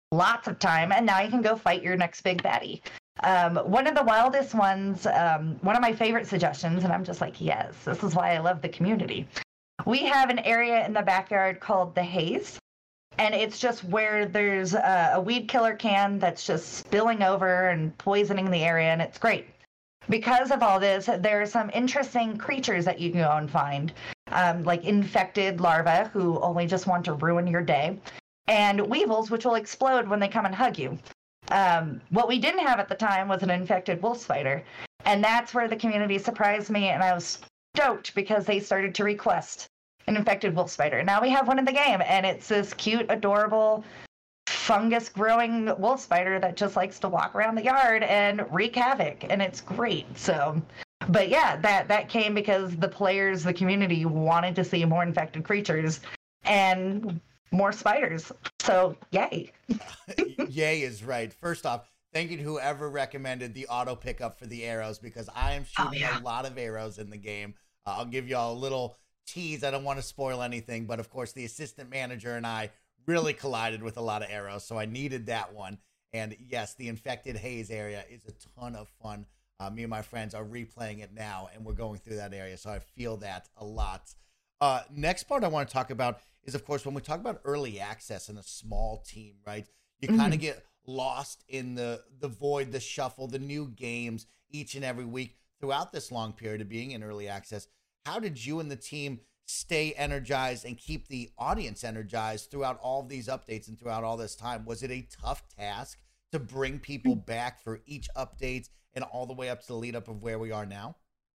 [SPEAKER 5] lots of time, and now you can go fight your next big baddie. Um, one of the wildest ones, um, one of my favorite suggestions, and I'm just like, yes, this is why I love the community. We have an area in the backyard called the Haze, and it's just where there's a, a weed killer can that's just spilling over and poisoning the area, and it's great. Because of all this, there are some interesting creatures that you can go and find, um, like infected larvae who only just want to ruin your day, and weevils, which will explode when they come and hug you. Um, what we didn't have at the time was an infected wolf spider, and that's where the community surprised me, and I was stoked because they started to request an infected wolf spider. Now we have one in the game, and it's this cute, adorable, fungus-growing wolf spider that just likes to walk around the yard and wreak havoc, and it's great. So, but yeah, that that came because the players, the community, wanted to see more infected creatures and more spiders. So, yay.
[SPEAKER 1] Yay is right. First off, thank you to whoever recommended the auto pickup for the arrows, because I am shooting oh, yeah. a lot of arrows in the game. Uh, I'll give y'all a little tease. I don't want to spoil anything, but of course, the assistant manager and I really collided with a lot of arrows, so I needed that one. And yes, the infected haze area is a ton of fun. Uh, me and my friends are replaying it now, and we're going through that area, so I feel that a lot. Uh, next part I want to talk about is, of course, when we talk about early access and a small team, right? You kind of get lost in the the void, the shuffle, the new games each and every week throughout this long period of being in early access. How did you and the team stay energized and keep the audience energized throughout all of these updates and throughout all this time? Was it a tough task to bring people back for each update and all the way up to the lead up of where we are now?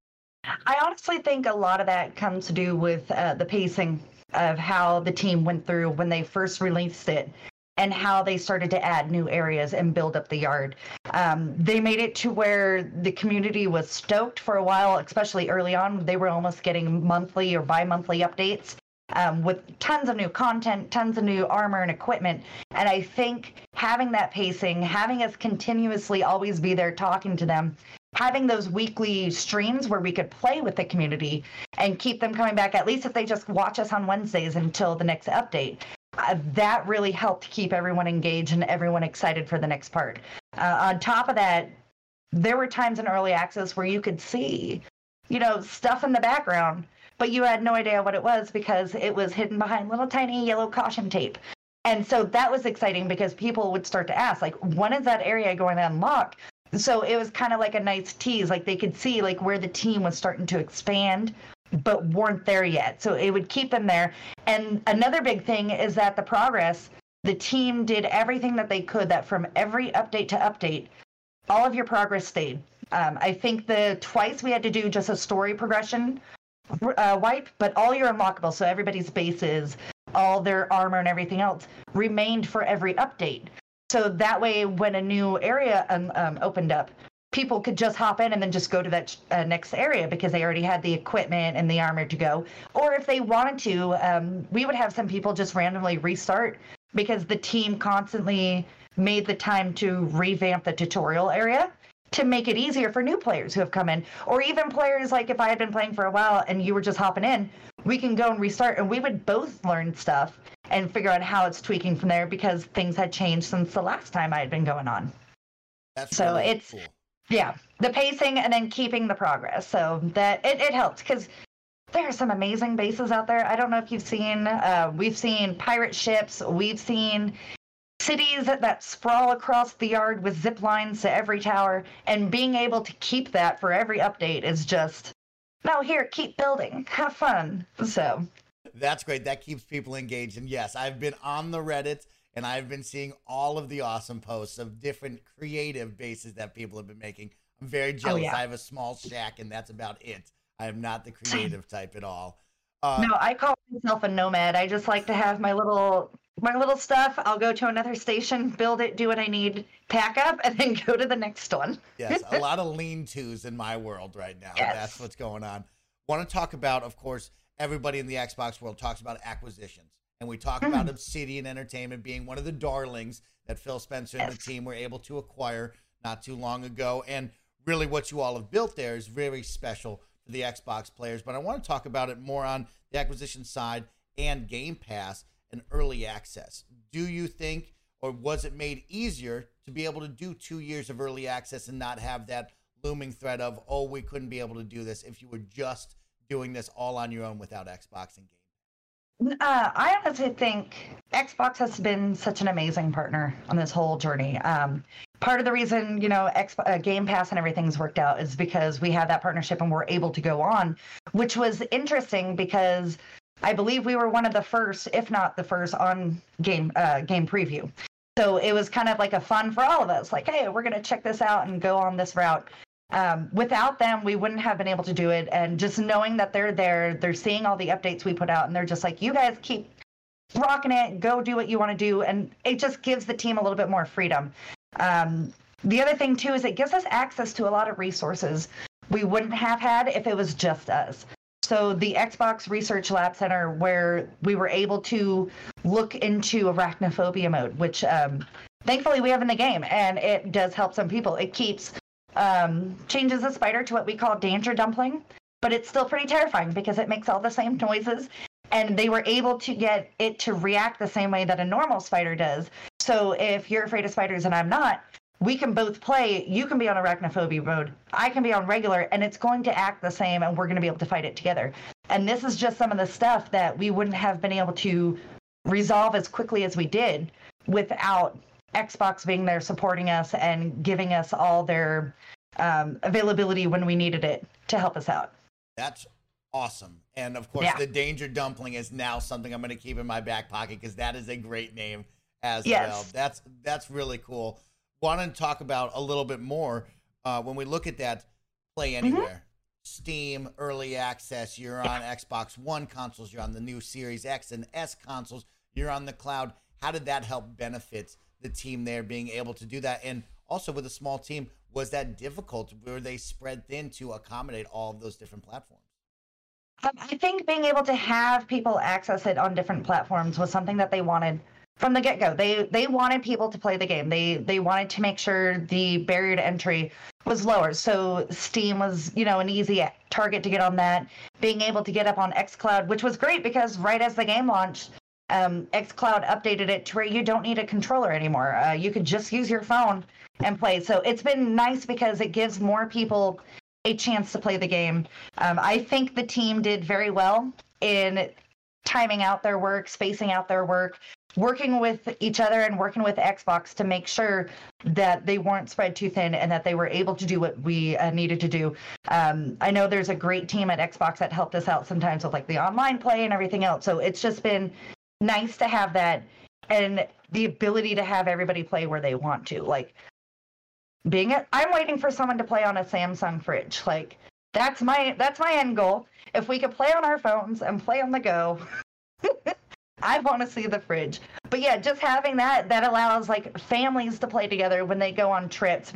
[SPEAKER 5] I honestly think a lot of that comes to do with uh, the pacing of how the team went through when they first released it and how they started to add new areas and build up the yard. Um, they made it to where the community was stoked for a while, especially early on. They were almost getting monthly or bi-monthly updates um, with tons of new content, tons of new armor and equipment. And I think having that pacing, having us continuously always be there talking to them, having those weekly streams where we could play with the community and keep them coming back, at least if they just watch us on Wednesdays until the next update. Uh, that really helped keep everyone engaged and everyone excited for the next part. Uh, on top of that, there were times in early access where you could see, you know, stuff in the background, but you had no idea what it was because it was hidden behind little tiny yellow caution tape. And so that was exciting because people would start to ask, like, when is that area going to unlock? So it was kind of like a nice tease, like they could see like where the team was starting to expand, but weren't there yet. So it would keep them there. And another big thing is that the progress, the team did everything that they could, that from every update to update, all of your progress stayed. Um, I think the twice we had to do just a story progression uh, wipe, but all your unlockable, so everybody's bases, all their armor and everything else remained for every update. So that way, when a new area um, um, opened up, people could just hop in and then just go to that uh, next area because they already had the equipment and the armor to go. Or if they wanted to, um, we would have some people just randomly restart because the team constantly made the time to revamp the tutorial area to make it easier for new players who have come in. Or even players like if I had been playing for a while and you were just hopping in, we can go and restart and we would both learn stuff and figure out how it's tweaking from there because things had changed since the last time I had been going on.
[SPEAKER 1] That's
[SPEAKER 5] so
[SPEAKER 1] really
[SPEAKER 5] it's,
[SPEAKER 1] cool.
[SPEAKER 5] yeah, the pacing and then keeping the progress. So that it, it helped because there are some amazing bases out there. I don't know if you've seen, uh, we've seen pirate ships, we've seen cities that, that sprawl across the yard with zip lines to every tower, and being able to keep that for every update is just, no, here, keep building, have fun. So
[SPEAKER 1] that's great. That keeps people engaged. And yes, I've been on the Reddit and I've been seeing all of the awesome posts of different creative bases that people have been making. I'm very jealous.
[SPEAKER 5] Oh, yeah.
[SPEAKER 1] I have a small shack and that's about it. I am not the creative type at all. Uh,
[SPEAKER 5] no, I call myself a nomad. I just like to have my little my little stuff. I'll go to another station, build it, do what I need, pack up, and then go to the next one.
[SPEAKER 1] Yes, a lot of lean-tos in my world right now.
[SPEAKER 5] Yes.
[SPEAKER 1] That's what's going on. Want to talk about, of course, everybody in the Xbox world talks about acquisitions. And we talk about Obsidian Entertainment being one of the darlings that Phil Spencer and
[SPEAKER 5] Yes.
[SPEAKER 1] the team were able to acquire not too long ago. And really what you all have built there is very special for the Xbox players. But I want to talk about it more on the acquisition side and Game Pass and early access. Do you think, or was it made easier to be able to do two years of early access and not have that looming threat of, oh, we couldn't be able to do this if you were just doing this all on your own without Xbox and Game?
[SPEAKER 5] Uh, I honestly think Xbox has been such an amazing partner on this whole journey. Um, part of the reason, you know, X, uh, Game Pass and everything's worked out is because we have that partnership and we're able to go on, which was interesting because I believe we were one of the first, if not the first, on game uh, game preview. So it was kind of like a fun for all of us, like, hey, we're going to check this out and go on this route. Um, without them, we wouldn't have been able to do it. And just knowing that they're there, they're seeing all the updates we put out, and they're just like, you guys keep rocking it, go do what you want to do. And it just gives the team a little bit more freedom. Um, the other thing, too, is it gives us access to a lot of resources we wouldn't have had if it was just us. So the Xbox Research Lab Center, where we were able to look into arachnophobia mode, which um, thankfully we have in the game, and it does help some people. It keeps um, changes the spider to what we call danger dumpling, but it's still pretty terrifying because it makes all the same noises, and they were able to get it to react the same way that a normal spider does. So if you're afraid of spiders and I'm not, we can both play. You can be on arachnophobia mode, I can be on regular, and it's going to act the same, and we're going to be able to fight it together. And this is just some of the stuff that we wouldn't have been able to resolve as quickly as we did without Xbox being there supporting us and giving us all their um, availability when we needed it to help us out.
[SPEAKER 1] That's awesome. And of course, yeah. the Danger Dumpling is now something I'm going to keep in my back pocket because that is a great name as yes. well. That's that's really cool. Want to talk about a little bit more uh, when we look at that Play Anywhere, mm-hmm. Steam, Early Access, you're on Xbox One consoles, you're on the new Series X and S consoles, you're on the cloud. How did that help benefit the team there being able to do that? And also with a small team, was that difficult? Were they spread thin to accommodate all of those different platforms?
[SPEAKER 5] Um, I think being able to have people access it on different platforms was something that they wanted from the get-go. They they wanted people to play the game. They they wanted to make sure the barrier to entry was lower. So Steam was, you know, an easy target to get on that. Being able to get up on xCloud, which was great because right as the game launched, um, xCloud updated it to where you don't need a controller anymore. Uh, you could just use your phone and play. So it's been nice because it gives more people a chance to play the game. Um, I think the team did very well in timing out their work, spacing out their work, working with each other and working with Xbox to make sure that they weren't spread too thin and that they were able to do what we uh, needed to do. Um, I know there's a great team at Xbox that helped us out sometimes with like the online play and everything else. So it's just been nice to have that and the ability to have everybody play where they want to. Like being it, I'm waiting for someone to play on a Samsung fridge. Like that's my that's my end goal. If we could play on our phones and play on the go. I want to see the fridge. But yeah, just having that, that allows like families to play together when they go on trips.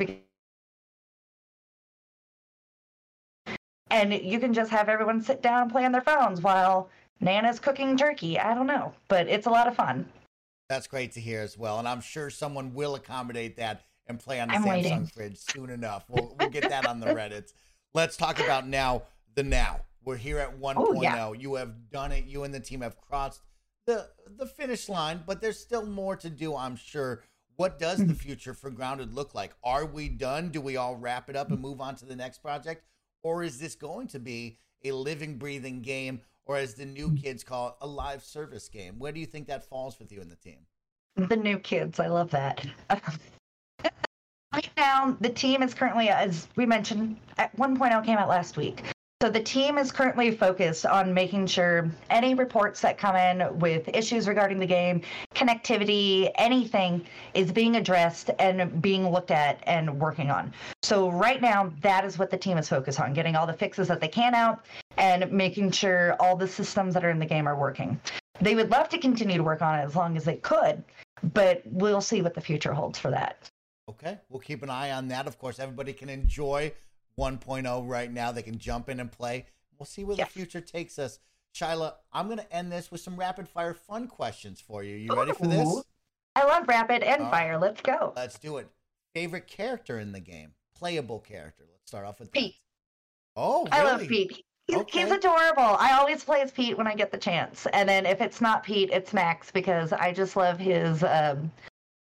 [SPEAKER 5] And you can just have everyone sit down and play on their phones while Nana's cooking turkey. I don't know, but it's a lot of fun.
[SPEAKER 1] That's great to hear as well. And I'm sure someone will accommodate that and play on the
[SPEAKER 5] I'm
[SPEAKER 1] Samsung
[SPEAKER 5] waiting.
[SPEAKER 1] fridge soon enough. We'll, we'll get that on the Reddits. Let's talk about now the now. We're here at one point oh. Yeah. You have done it. You and the team have crossed the the finish line, but there's still more to do, I'm sure. What does the future for Grounded look like? Are we done? Do we all wrap it up and move on to the next project? Or is this going to be a living, breathing game, or as the new kids call it, a live service game? Where do you think that falls with you and the team?
[SPEAKER 5] The new kids, I love that. Right now, the team is currently, as we mentioned, at one point oh came out last week. So the team is currently focused on making sure any reports that come in with issues regarding the game, connectivity, anything is being addressed and being looked at and working on. So right now, that is what the team is focused on, getting all the fixes that they can out and making sure all the systems that are in the game are working. They would love to continue to work on it as long as they could, but we'll see what the future holds for that.
[SPEAKER 1] Okay, we'll keep an eye on that. Of course, everybody can enjoy one point oh right now. They can jump in and play. We'll see where yes. the future takes us. Shyla, I'm going to end this with some rapid fire fun questions for you. You ready for this?
[SPEAKER 5] I love rapid and
[SPEAKER 1] All
[SPEAKER 5] fire.
[SPEAKER 1] Right.
[SPEAKER 5] Let's go.
[SPEAKER 1] Let's do it. Favorite character in the game? Playable character. Let's start off with
[SPEAKER 5] Pete.
[SPEAKER 1] That. Oh, really?
[SPEAKER 5] I love Pete. He's, okay. he's adorable. I always play as Pete when I get the chance. And then if it's not Pete, it's Max because I just love his um,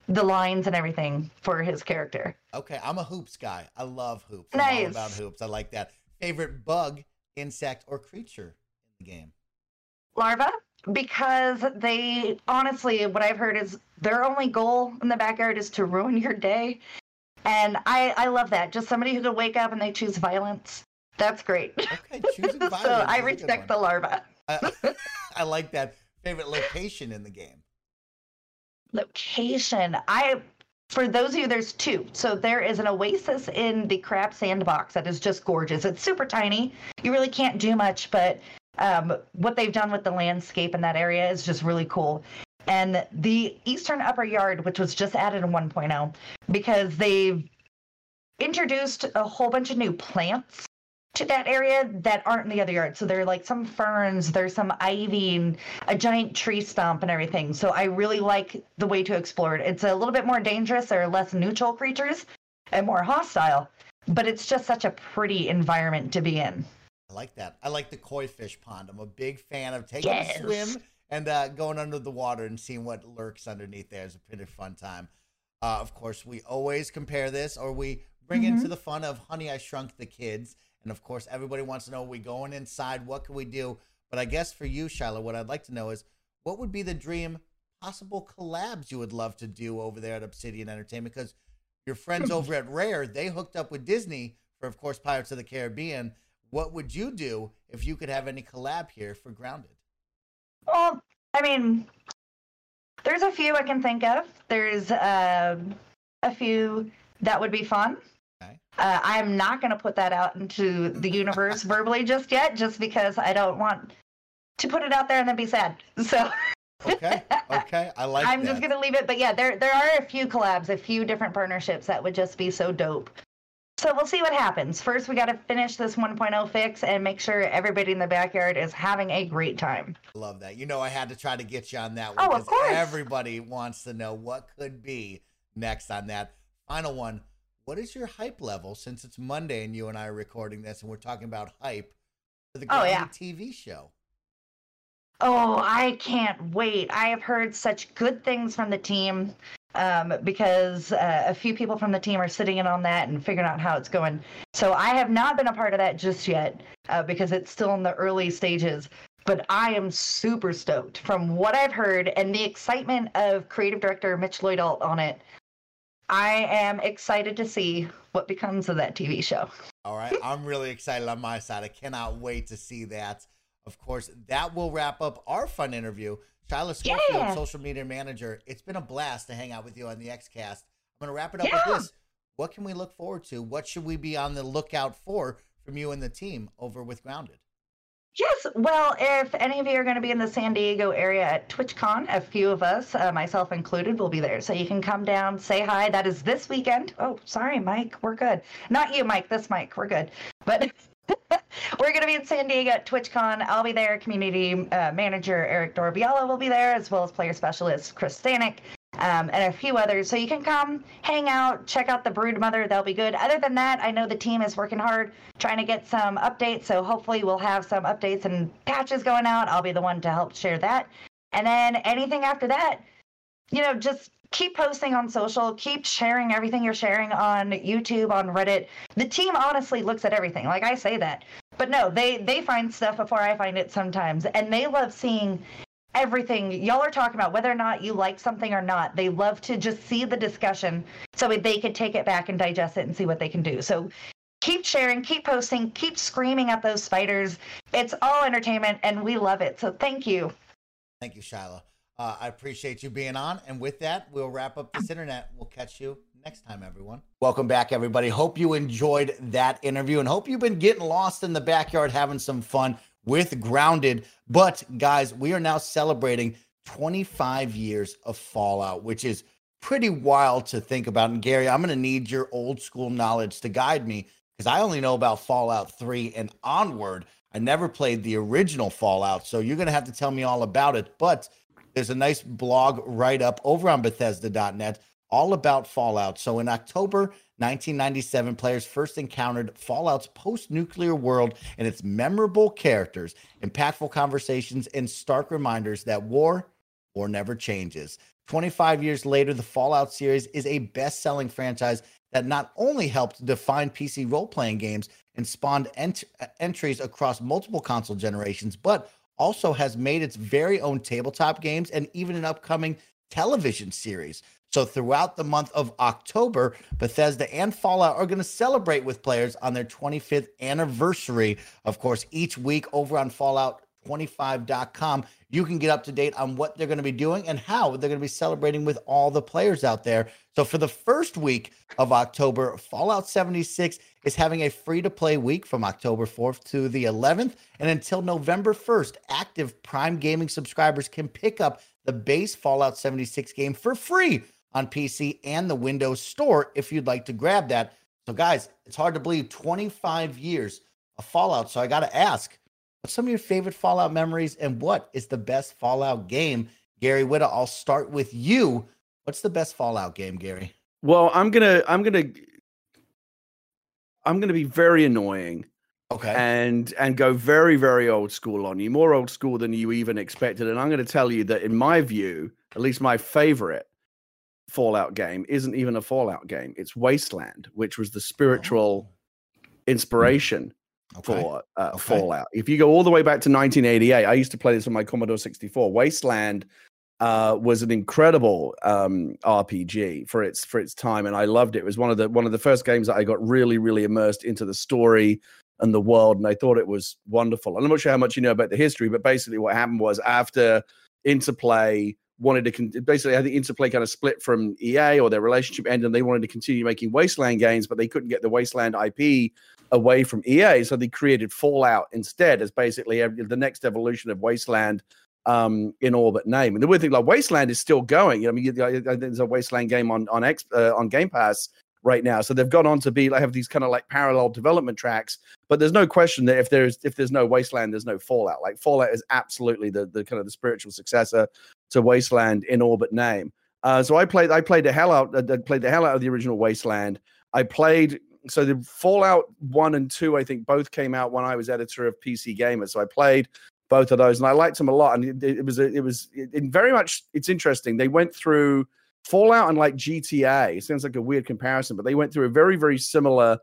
[SPEAKER 5] the lines and everything for his character.
[SPEAKER 1] Okay, I'm a hoops guy. I love hoops.
[SPEAKER 5] Nice.
[SPEAKER 1] I'm all about hoops. I like that. Favorite bug, insect, or creature in the game?
[SPEAKER 5] Larva, because they honestly, what I've heard is their only goal in the backyard is to ruin your day. And I, I love that. Just somebody who can wake up and they choose violence. That's great.
[SPEAKER 1] Okay, choosing violence.
[SPEAKER 5] So I
[SPEAKER 1] is a good
[SPEAKER 5] respect
[SPEAKER 1] one.
[SPEAKER 5] the larva.
[SPEAKER 1] I, I like that. Favorite location in the game?
[SPEAKER 5] Location. I for those of you, there's two. So there is an oasis in the crab sandbox that is just gorgeous. It's super tiny. You really can't do much, but um, what they've done with the landscape in that area is just really cool. And the Eastern Upper Yard, which was just added in one point oh, because they've introduced a whole bunch of new plants to that area that aren't in the other yard. So there are like some ferns, there's some ivy, and a giant tree stump and everything. So I really like the way to explore it. It's a little bit more dangerous. There are less neutral creatures and more hostile, but it's just such a pretty environment to be in.
[SPEAKER 1] I like that. I like the koi fish pond. I'm a big fan of taking
[SPEAKER 5] Yes.
[SPEAKER 1] a swim and uh, going under the water and seeing what lurks underneath there. It's a pretty fun time. Uh, of course, we always compare this, or we bring
[SPEAKER 5] Mhm.
[SPEAKER 1] into the fun of Honey, I Shrunk the Kids. And of course, everybody wants to know, are we going inside? What can we do? But I guess for you, Shiloh, what I'd like to know is, what would be the dream possible collabs you would love to do over there at Obsidian Entertainment? Because your friends over at Rare, they hooked up with Disney for, of course, Pirates of the Caribbean. What would you do if you could have any collab here for Grounded?
[SPEAKER 5] Well, I mean, there's a few I can think of. There's uh, a few that would be fun.
[SPEAKER 1] Okay.
[SPEAKER 5] Uh, I'm not going to put that out into the universe verbally just yet, just because I don't want to put it out there and then be sad. So
[SPEAKER 1] Okay. Okay. I like
[SPEAKER 5] I'm
[SPEAKER 1] that.
[SPEAKER 5] just going to leave it. But yeah, there there are a few collabs, a few different partnerships that would just be so dope. So we'll see what happens. First, we got to finish this one point oh fix and make sure everybody in the backyard is having a great time.
[SPEAKER 1] Love that. You know, I had to try to get you on that one
[SPEAKER 5] Oh, of course.
[SPEAKER 1] everybody wants to know what could be next on that. Final one. What is your hype level, since it's Monday and you and I are recording this and we're talking about hype, for the
[SPEAKER 5] Oh,
[SPEAKER 1] Grounded
[SPEAKER 5] yeah.
[SPEAKER 1] T V show?
[SPEAKER 5] Oh, I can't wait. I have heard such good things from the team um, because uh, a few people from the team are sitting in on that and figuring out how it's going. So I have not been a part of that just yet uh, because it's still in the early stages. But I am super stoked from what I've heard and the excitement of creative director Mitch Lloyd-Alt on it. I am excited to see what becomes of that T V show.
[SPEAKER 1] All right. I'm really excited on my side. I cannot wait to see that. Of course, that will wrap up our fun interview. Shiloh Schofield,
[SPEAKER 5] Yeah.
[SPEAKER 1] social media manager. It's been a blast to hang out with you on the X-Cast. I'm going to wrap it up
[SPEAKER 5] Yeah.
[SPEAKER 1] with this. What can we look forward to? What should we be on the lookout for from you and the team over with Grounded?
[SPEAKER 5] Yes, well, if any of you are going to be in the San Diego area at TwitchCon, a few of us, uh, myself included, will be there. So you can come down, say hi. That is this weekend. Oh, sorry, Mike. We're good. Not you, Mike. This Mike. We're good. But we're going to be in San Diego at TwitchCon. I'll be there. Community uh, manager Eric Dorbiello will be there, as well as player specialist Chris Stanek. Um, and a few others. So you can come, hang out, check out the Brood Mother. They'll be good. Other than that, I know the team is working hard trying to get some updates. So hopefully we'll have some updates and patches going out. I'll be the one to help share that. And then anything after that, you know, just keep posting on social, keep sharing everything you're sharing on YouTube, on Reddit. The team honestly looks at everything. Like I say that. But no, they, they find stuff before I find it sometimes. And they love seeing everything y'all are talking about, whether or not you like something or not. They love to just see the discussion so they can take it back and digest it and see what they can do. So keep sharing, keep posting, keep screaming at those spiders. It's all entertainment and we love it. So thank you.
[SPEAKER 1] Thank you, Shiloh. Uh, I appreciate you being on. And with that, we'll wrap up this internet. We'll catch you next time, everyone. Welcome back, everybody. Hope you enjoyed that interview and hope you've been getting lost in the backyard, having some fun with Grounded. But guys, we are now celebrating twenty-five years of Fallout, which is pretty wild to think about. And Gary, I'm going to need your old school knowledge to guide me because I only know about Fallout three and onward. I never played the original Fallout, so you're going to have to tell me all about it. But there's a nice blog write-up over on Bethesda dot net all about Fallout. So in October nineteen ninety-seven, players first encountered Fallout's post-nuclear world and its memorable characters, impactful conversations, and stark reminders that war or never changes. twenty-five years later, the Fallout series is a best-selling franchise that not only helped define P C role-playing games and spawned ent- entries across multiple console generations, but also has made its very own tabletop games and even an upcoming television series. So throughout the month of October, Bethesda and Fallout are going to celebrate with players on their twenty-fifth anniversary. Of course, each week over on Fallout twenty-five dot com, you can get up to date on what they're going to be doing and how they're going to be celebrating with all the players out there. So for the first week of October, Fallout seventy-six is having a free-to-play week from October fourth to the eleventh. And until November first, active Prime Gaming subscribers can pick up the base Fallout seventy-six game for free on P C and the Windows Store if you'd like to grab that. So guys, it's hard to believe twenty-five years of Fallout. So I got to ask, what's some of your favorite Fallout memories and what is the best Fallout game? Gary Whitta, I'll start with you. What's the best Fallout game, Gary?
[SPEAKER 2] Well, I'm gonna, I'm gonna, I'm gonna be very annoying,
[SPEAKER 1] Okay.
[SPEAKER 2] and and go very, very old school on you, more old school than you even expected. And I'm going to tell you that, in my view, at least my favorite Fallout game isn't even a Fallout game. It's Wasteland, which was the spiritual inspiration
[SPEAKER 1] Okay.
[SPEAKER 2] for uh,
[SPEAKER 1] Okay.
[SPEAKER 2] Fallout. If you go all the way back to nineteen eighty-eight, I used to play this on my Commodore sixty-four. Wasteland uh, was an incredible um, R P G for its for its time, and I loved it. It was one of the one of the first games that I got really, really immersed into the story and the world, and I thought it was wonderful. I'm not sure how much you know about the history, but basically what happened was, after Interplay wanted to con- basically, I think Interplay kind of split from E A, or their relationship ended, and they wanted to continue making Wasteland games, but they couldn't get the Wasteland I P away from E A, so they created Fallout instead as basically every, the next evolution of Wasteland um, in orbit name. And the weird thing, like, Wasteland is still going. You know, I mean, you, I, I, there's a Wasteland game on on X, uh, on Game Pass right now, so they've gone on to be like have these kind of like parallel development tracks. But there's no question that if there's if there's no Wasteland, there's no Fallout. Like, Fallout is absolutely the the kind of the spiritual successor to Wasteland in orbit name. Uh, so I played I played the hell out I played the hell out of the original Wasteland. I played so the Fallout one and two, I think, both came out when I was editor of P C Gamer. So I played both of those, and I liked them a lot. And it, it was it was it, very much it's interesting. They went through Fallout and like G T A. It sounds like a weird comparison, but they went through a very very similar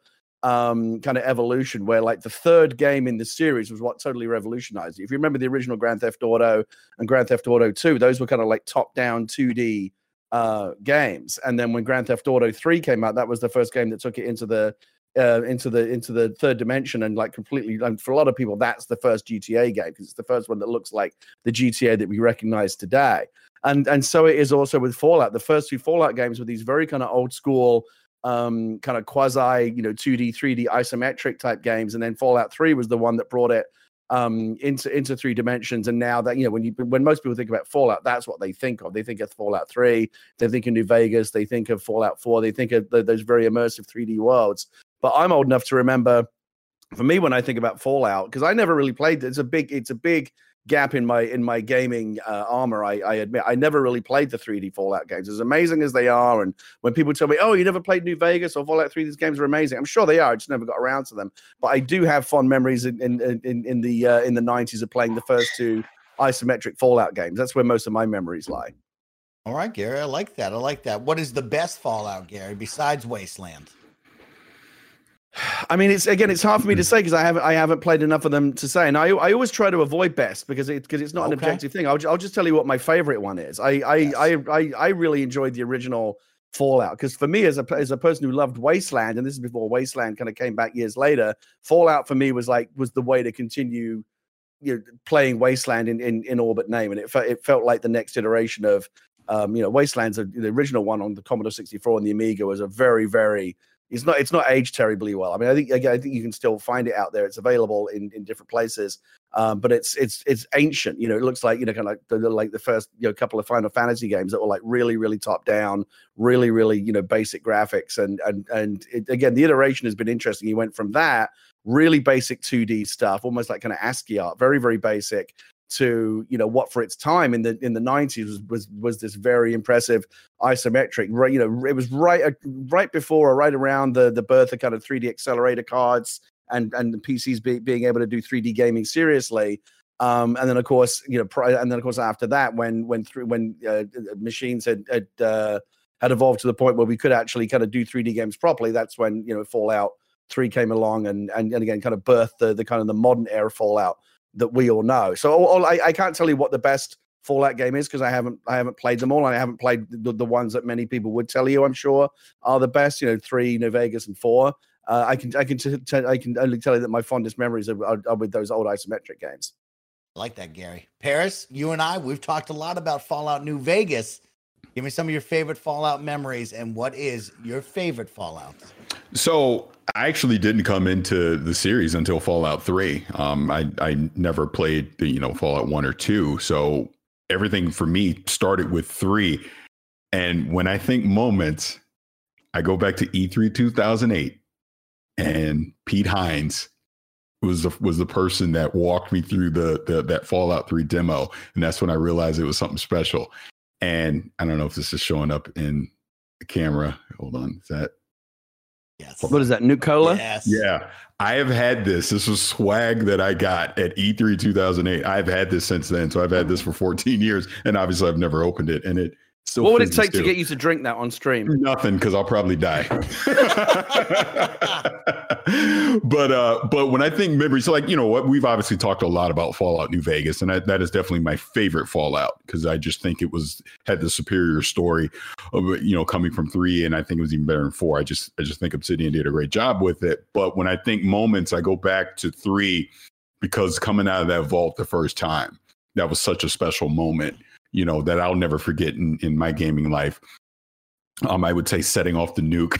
[SPEAKER 2] um kind of evolution, where like the third game in the series was what totally revolutionized it. If you remember the original Grand Theft Auto and Grand Theft Auto two, those were kind of like top down two D uh games, and then when Grand Theft Auto three came out, that was the first game that took it into the uh into the into the third dimension, and like completely, and for a lot of people that's the first G T A game, because it's the first one that looks like the G T A that we recognize today. And and so it is also with Fallout. The first two Fallout games were these very kind of old school um kind of quasi, you know, two D, three D isometric type games, and then Fallout three was the one that brought it um into into three dimensions. And now that, you know, when you when most people think about Fallout, that's what they think of. They think of Fallout three, they think of New Vegas, they think of Fallout four, they think of the, those very immersive three D worlds. But I'm old enough to remember, for me, when I think about Fallout, because I never really played it, it's a big it's a big gap in my in my gaming uh, armor. I, I admit I never really played the three D Fallout games, as amazing as they are. And when people tell me, "Oh, you never played New Vegas or Fallout three," these games are amazing. I'm sure they are. I just never got around to them. But I do have fond memories in in in, in the uh, in the nineties of playing the first two isometric Fallout games. That's where most of my memories lie.
[SPEAKER 1] All right, Gary, I like that. I like that. What is the best Fallout, Gary, besides Wasteland?
[SPEAKER 2] I mean, it's again, it's hard for me to say because I haven't, I haven't played enough of them to say. And I, I always try to avoid best because it, because it's not an
[SPEAKER 1] Okay.
[SPEAKER 2] objective thing. I'll, I'll just tell you what my favorite one is. I, I,
[SPEAKER 1] Yes.
[SPEAKER 2] I, I, I really enjoyed the original Fallout, because for me, as a as a person who loved Wasteland, and this is before Wasteland kind of came back years later, Fallout for me was like was the way to continue, you know, playing Wasteland in, in, in orbit name, and it felt it felt like the next iteration of, um, you know, Wasteland's a, the original one on the Commodore sixty-four and the Amiga was a very very It's not. It's not aged terribly well. I mean, I think again, I think you can still find it out there. It's available in, in different places, um, but it's it's it's ancient. You know, it looks like, you know, kind of like the, like the first, you know, couple of Final Fantasy games that were like really really top down, really really, you know, basic graphics, and and and it, again, the iteration has been interesting. You went from that really basic two D stuff, almost like kind of ASCII art, very very basic, to, you know, what for its time in the in the nineties was was was this very impressive isometric, right? You know, it was right uh, right before or right around the the birth of kind of three D accelerator cards and and the P Cs be, being able to do three D gaming seriously. Um, and then of course, you know, pri- and then of course after that, when when through when uh, machines had had, uh, had evolved to the point where we could actually kind of do three D games properly, that's when you know Fallout three came along and and, and again kind of birthed the the kind of the modern era Fallout that we all know. So all, all, I, I can't tell you what the best Fallout game is because I haven't I haven't played them all. And I haven't played the, the ones that many people would tell you I'm sure are the best. You know, three, New Vegas, and four. Uh, I can I can t- t- I can only tell you that my fondest memories are, are, are with those old isometric games.
[SPEAKER 1] I like that, Gary. Paris, you and I, we've talked a lot about Fallout New Vegas. Give me some of your favorite Fallout memories, and what is your favorite Fallout?
[SPEAKER 3] So I actually didn't come into the series until Fallout three. Um, I I never played the, you know, Fallout one or two, so everything for me started with three. And when I think moments, I go back to E three two thousand eight, and Pete Hines was the was the person that walked me through the, the that Fallout three demo, and that's when I realized it was something special. And I don't know if this is showing up in the camera. Hold on, is that?
[SPEAKER 1] Yes.
[SPEAKER 2] What is that? Nucola?
[SPEAKER 1] Yes.
[SPEAKER 3] Yeah, I have had this. This was swag that I got at E three two thousand eight. I've had this since then, so I've had this for fourteen years, and obviously I've never opened it, and it. Still
[SPEAKER 2] what would it take
[SPEAKER 3] still.
[SPEAKER 2] to get you to drink that on stream?
[SPEAKER 3] Nothing, because I'll probably die. but uh, but when I think memories, so like, you know what, we've obviously talked a lot about Fallout New Vegas, and I, that is definitely my favorite Fallout because I just think it was had the superior story of, you know, coming from three, and I think it was even better than four. I just I just think Obsidian did a great job with it. But when I think moments, I go back to three because coming out of that vault the first time, that was such a special moment, you know, that I'll never forget in, in my gaming life. Um, I would say setting off the nuke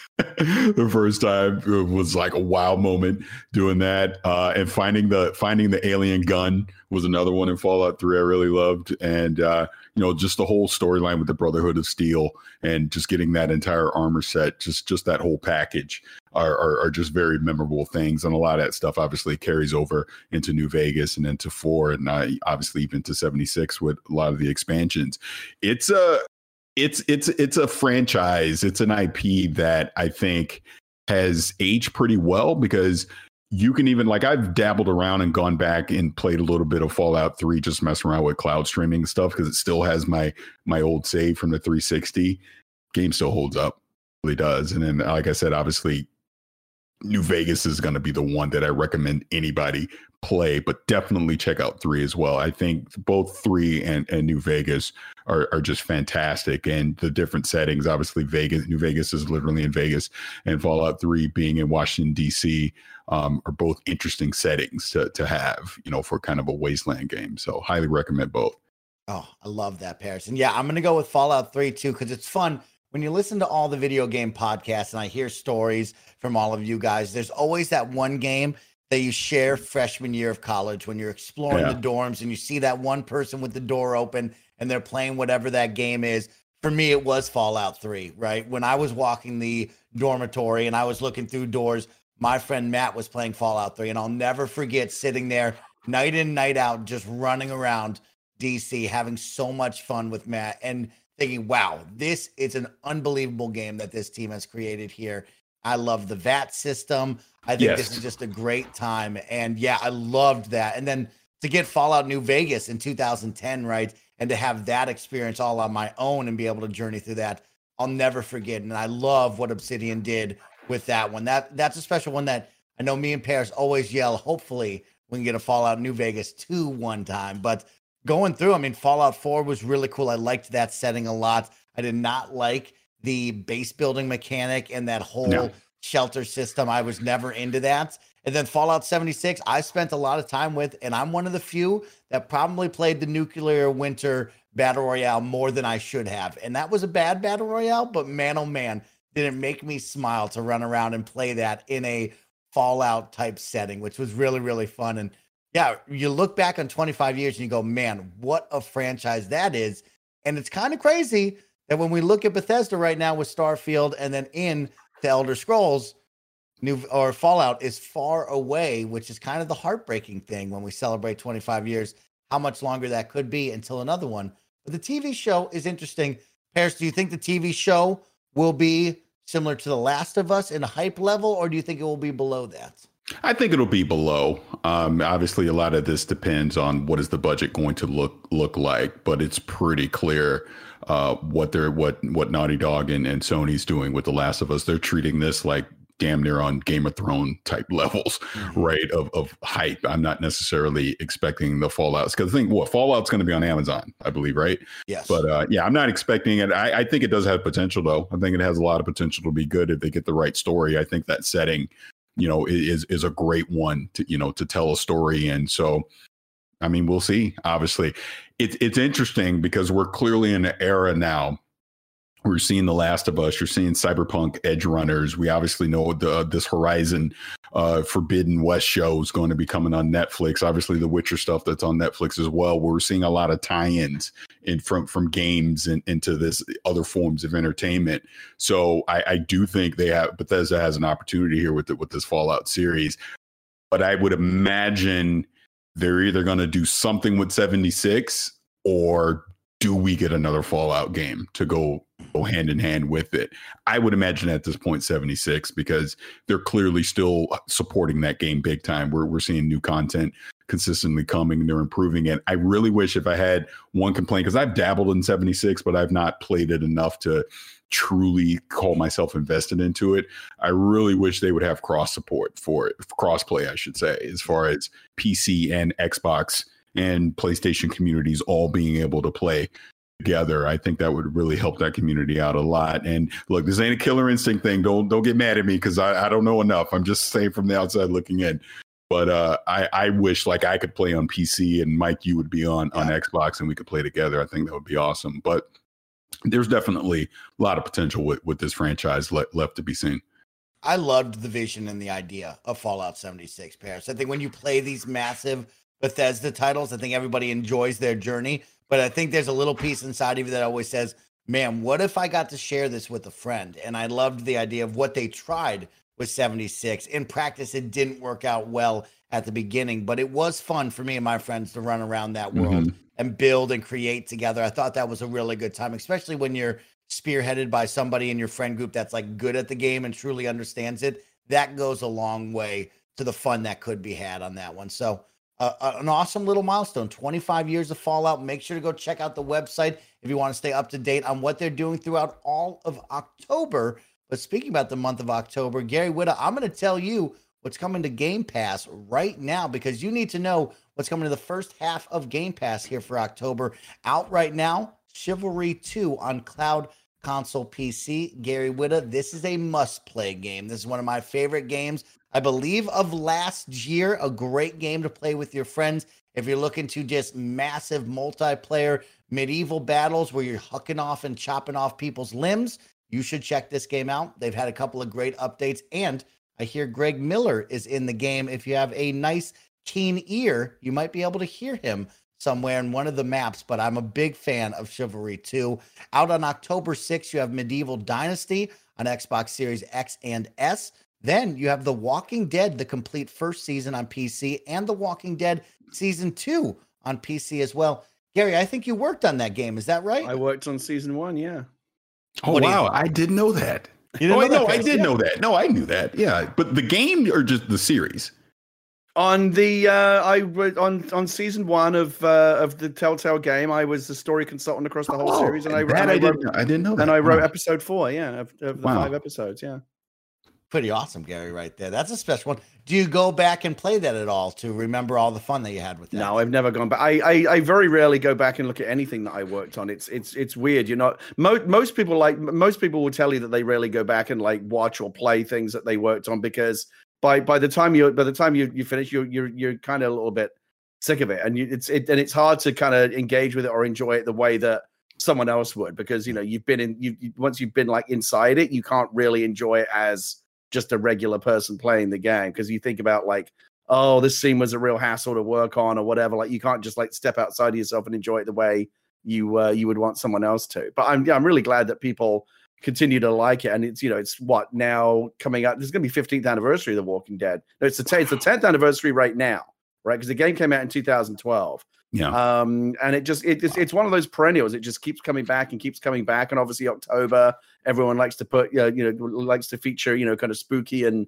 [SPEAKER 3] the first time was like a wow moment doing that. Uh, and finding the finding the alien gun was another one in Fallout three I really loved. And, uh, you know, just the whole storyline with the Brotherhood of Steel and just getting that entire armor set, just just that whole package are, are, are just very memorable things. And a lot of that stuff obviously carries over into New Vegas and into four, and uh, obviously even to seventy-six with a lot of the expansions. It's a It's it's it's a franchise. It's an I P that I think has aged pretty well because you can even, like, I've dabbled around and gone back and played a little bit of Fallout three, just messing around with cloud streaming and stuff because it still has my my old save from the three sixty. Game still holds up, really does. And then, like I said, obviously, New Vegas is going to be the one that I recommend anybody play, but definitely check out three as well. I think both three and, and New Vegas are, are just fantastic. And the different settings, obviously Vegas, New Vegas is literally in Vegas, and Fallout three being in Washington, D C, um, are both interesting settings to, to have, you know, for kind of a wasteland game. So highly recommend both.
[SPEAKER 1] Oh, I love that, Paris. And yeah, I'm going to go with Fallout three too, because it's fun. When you listen to all the video game podcasts and I hear stories from all of you guys, there's always that one game that you share freshman year of college when you're exploring
[SPEAKER 3] Yeah.
[SPEAKER 1] the dorms and you see that one person with the door open and they're playing whatever that game is. For me, it was Fallout three, right? When I was walking the dormitory and I was looking through doors, my friend Matt was playing Fallout three, and I'll never forget sitting there night in, night out, just running around D C, having so much fun with Matt and thinking, wow, this is an unbelievable game that this team has created here. I love the V A T system. I think
[SPEAKER 3] Yes.
[SPEAKER 1] this is just a great time. And yeah, I loved that. And then to get Fallout New Vegas in two thousand ten, right? And to have that experience all on my own and be able to journey through that, I'll never forget. And I love what Obsidian did with that one. That That's a special one that I know me and Paris always yell, hopefully we can get a Fallout New Vegas two one time. But going through, I mean, Fallout four was really cool. I liked that setting a lot. I did not like the base building mechanic and that whole
[SPEAKER 3] No.
[SPEAKER 1] shelter system. I was never into that. And then Fallout seventy-six, I spent a lot of time with, and I'm one of the few that probably played the Nuclear Winter Battle Royale more than I should have. And that was a bad Battle Royale, but man, oh man, did it make me smile to run around and play that in a Fallout type setting, which was really, really fun. And yeah, you look back on twenty-five years and you go, man, what a franchise that is. And it's kind of crazy that when we look at Bethesda right now with Starfield and then in the Elder Scrolls, New or Fallout is far away, which is kind of the heartbreaking thing when we celebrate twenty-five years, how much longer that could be until another one. But the T V show is interesting. Paris, do you think the T V show will be similar to The Last of Us in a hype level, or do you think it will be below that?
[SPEAKER 3] I think it'll be below. Um, obviously, a lot of this depends on what is the budget going to look look like, but it's pretty clear uh, what they're what what Naughty Dog and, and Sony's doing with The Last of Us. They're treating this like damn near on Game of Thrones type levels, mm-hmm. right? Of of hype. I'm not necessarily expecting the Fallouts because I think what Fallout's going to be on Amazon, I believe, right?
[SPEAKER 1] Yes.
[SPEAKER 3] But uh, yeah, I'm not expecting it. I, I think it does have potential, though. I think it has a lot of potential to be good if they get the right story. I think that setting, you know, is is a great one to, you know, to tell a story. And so, I mean, we'll see. Obviously, it's it's interesting because we're clearly in an era now. We're seeing The Last of Us. You're seeing Cyberpunk Edge Runners. We obviously know the this Horizon uh, Forbidden West show is going to be coming on Netflix. Obviously, the Witcher stuff that's on Netflix as well. We're seeing a lot of tie-ins in from from games and into this other forms of entertainment. So I, I do think they have Bethesda has an opportunity here with the, with this Fallout series. But I would imagine they're either going to do something with seventy-six or do we get another Fallout game to go go hand in hand with it? I would imagine at this point seventy-six because they're clearly still supporting that game big time. We're we're seeing new content consistently coming. They're improving it. I really wish if I had one complaint, because I've dabbled in seventy-six, but I've not played it enough to truly call myself invested into it. I really wish they would have cross support for it, crossplay, I should say, as far as P C and Xbox and PlayStation communities all being able to play together. I think that would really help that community out a lot. And look, this ain't a Killer Instinct thing. Don't don't get mad at me because I, I don't know enough. I'm just saying from the outside looking in. But uh, I, I wish like I could play on P C and Mike, you would be on, on Xbox and we could play together. I think that would be awesome. But there's definitely a lot of potential with, with this franchise le- left to be seen.
[SPEAKER 1] I loved the vision and the idea of Fallout seventy-six, Paris. I think when you play these massive Bethesda titles, I think everybody enjoys their journey. But I think there's a little piece inside of you that always says, man, what if I got to share this with a friend? And I loved the idea of what they tried with seventy-six. In practice, it didn't work out well at the beginning, but it was fun for me and my friends to run around that world mm-hmm. and build and create together. I thought that was a really good time, especially when you're spearheaded by somebody in your friend group that's like good at the game and truly understands it. That goes a long way to the fun that could be had on that one. So Uh, an awesome little milestone, twenty-five years of Fallout. Make sure to go check out the website if you want to stay up to date on what they're doing throughout all of October. But speaking about the month of October, Gary Whitta, I'm going to tell you what's coming to Game Pass right now because you need to know what's coming to the first half of Game Pass here for October. Out right now, Chivalry two on cloud console P C. Gary Whitta, this is a must-play game. This is one of my favorite games, I believe, of last year. A great game to play with your friends if you're looking to just massive multiplayer medieval battles where you're hucking off and chopping off people's limbs. You should check this game out. They've had a couple of great updates, and I hear Greg Miller is in the game. If you have a nice, keen ear, you might be able to hear him somewhere in one of the maps, but I'm a big fan of Chivalry two. Out on October sixth, you have Medieval Dynasty on Xbox Series X and S. Then you have The Walking Dead, the complete first season on P C, and The Walking Dead season two on P C as well. Gary, I think you worked on that game. Is that right?
[SPEAKER 2] I worked on season one, yeah.
[SPEAKER 3] Oh, what wow. I didn't know that. You didn't oh, know I know. I did yeah. know that. No, I knew that. Yeah. But the game or just the series?
[SPEAKER 2] On the uh, I on on season one of uh, of the Telltale game, I was the story consultant across the whole oh, series, and I, and I,
[SPEAKER 3] I,
[SPEAKER 2] wrote,
[SPEAKER 3] didn't, I didn't know that.
[SPEAKER 2] And I wrote wow. episode four, yeah, of, of the wow. five episodes, yeah.
[SPEAKER 1] Pretty awesome, Gary, right there. That's a special one. Do you go back and play that at all to remember all the fun that you had with that?
[SPEAKER 2] No, I've never gone back. I, I, I very rarely go back and look at anything that I worked on. It's it's it's weird. You're not most most people like most people will tell you that they rarely go back and like watch or play things that they worked on because by by the time you by the time you you finish, you're you're you're kind of a little bit sick of it, and you, it's it and it's hard to kind of engage with it or enjoy it the way that someone else would because you know you've been in you, you once you've been like inside it, you can't really enjoy it as just a regular person playing the game because you think about like, oh, this scene was a real hassle to work on or whatever. Like you can't just like step outside of yourself and enjoy it the way you uh, you would want someone else to. But I'm yeah, I'm really glad that people continue to like it. And it's you know it's what now coming up. There's going to be fifteenth anniversary of The Walking Dead. No, it's the t- it's the tenth anniversary right now, right? Because the game came out in two thousand twelve.
[SPEAKER 3] Yeah.
[SPEAKER 2] Um, and it just it, it's it's one of those perennials. It just keeps coming back and keeps coming back. And obviously October, everyone likes to put you know, you know likes to feature you know kind of spooky and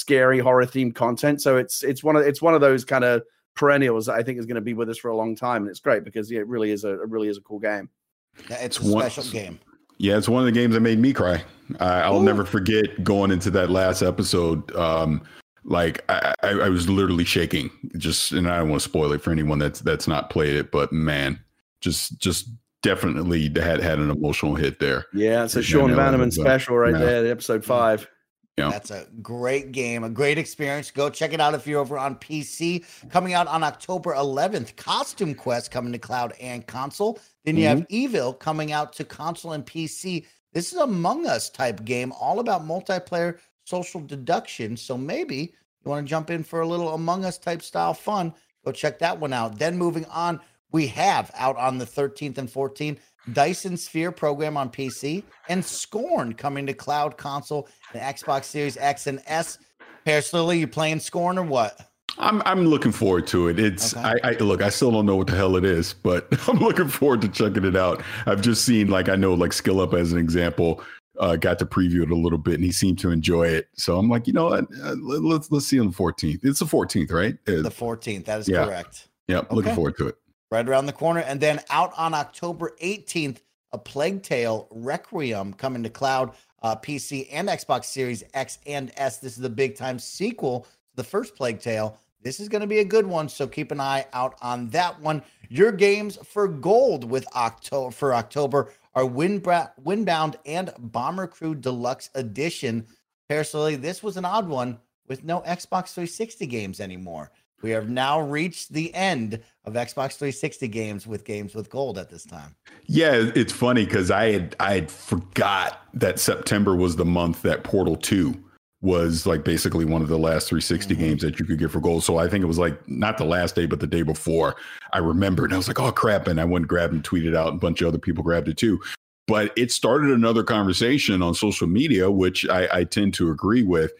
[SPEAKER 2] scary horror themed content. So it's it's one of it's one of those kind of perennials that I think is going to be with us for a long time, and it's great because yeah, it really is a it really is a cool game.
[SPEAKER 1] Yeah, it's, it's a
[SPEAKER 3] one,
[SPEAKER 1] special game.
[SPEAKER 3] Yeah, it's one of the games that made me cry. I, I'll Ooh. never forget going into that last episode. Um, like I, I, I was literally shaking. Just, and I don't want to spoil it for anyone that's that's not played it, but man, just just definitely had had an emotional hit there.
[SPEAKER 2] Yeah, it's a Sean Vanneman special right yeah. there, episode five.
[SPEAKER 3] Yeah.
[SPEAKER 1] That's a great game, a great experience. Go check it out if you're over on P C. Coming out on October eleventh, Costume Quest coming to cloud and console. Then you mm-hmm. have Evil coming out to console and P C. This is Among Us type game, all about multiplayer social deduction. So maybe you want to jump in for a little Among Us type style fun. Go check that one out. Then moving on, we have out on the thirteenth and fourteenth, Dyson Sphere program on P C and Scorn coming to cloud, console, and Xbox Series X and S. Paris Lily, you playing Scorn or what?
[SPEAKER 3] I'm I'm looking forward to it. It's okay. I, I look, I still don't know what the hell it is, but I'm looking forward to checking it out. I've just seen, like, I know, like Skill Up as an example, uh, got to preview it a little bit, and he seemed to enjoy it. So I'm like, you know what? Uh, let's let's see on the fourteenth. It's the fourteenth, right? Uh,
[SPEAKER 1] the fourteenth. That is
[SPEAKER 3] yeah.
[SPEAKER 1] correct.
[SPEAKER 3] Yeah, okay. Looking forward to it.
[SPEAKER 1] Right around the corner. And then out on October eighteenth, A Plague Tale Requiem coming to cloud, uh, P C, and Xbox Series X and S. This is the big time sequel to the first Plague Tale. This is going to be a good one, so keep an eye out on that one. Your games for gold with October for October are Windbra- Windbound and Bomber Crew Deluxe Edition. Personally, this was an odd one with no Xbox three sixty games anymore. We have now reached the end of Xbox three sixty games with games with gold at this time.
[SPEAKER 3] Yeah, it's funny because I had I had forgot that September was the month that Portal two was like basically one of the last three sixty mm-hmm. games that you could get for gold. So I think it was like not the last day, but the day before. I remembered and I was like, oh crap. And I went and grabbed and tweeted out, and a bunch of other people grabbed it too. But it started another conversation on social media, which I, I tend to agree with.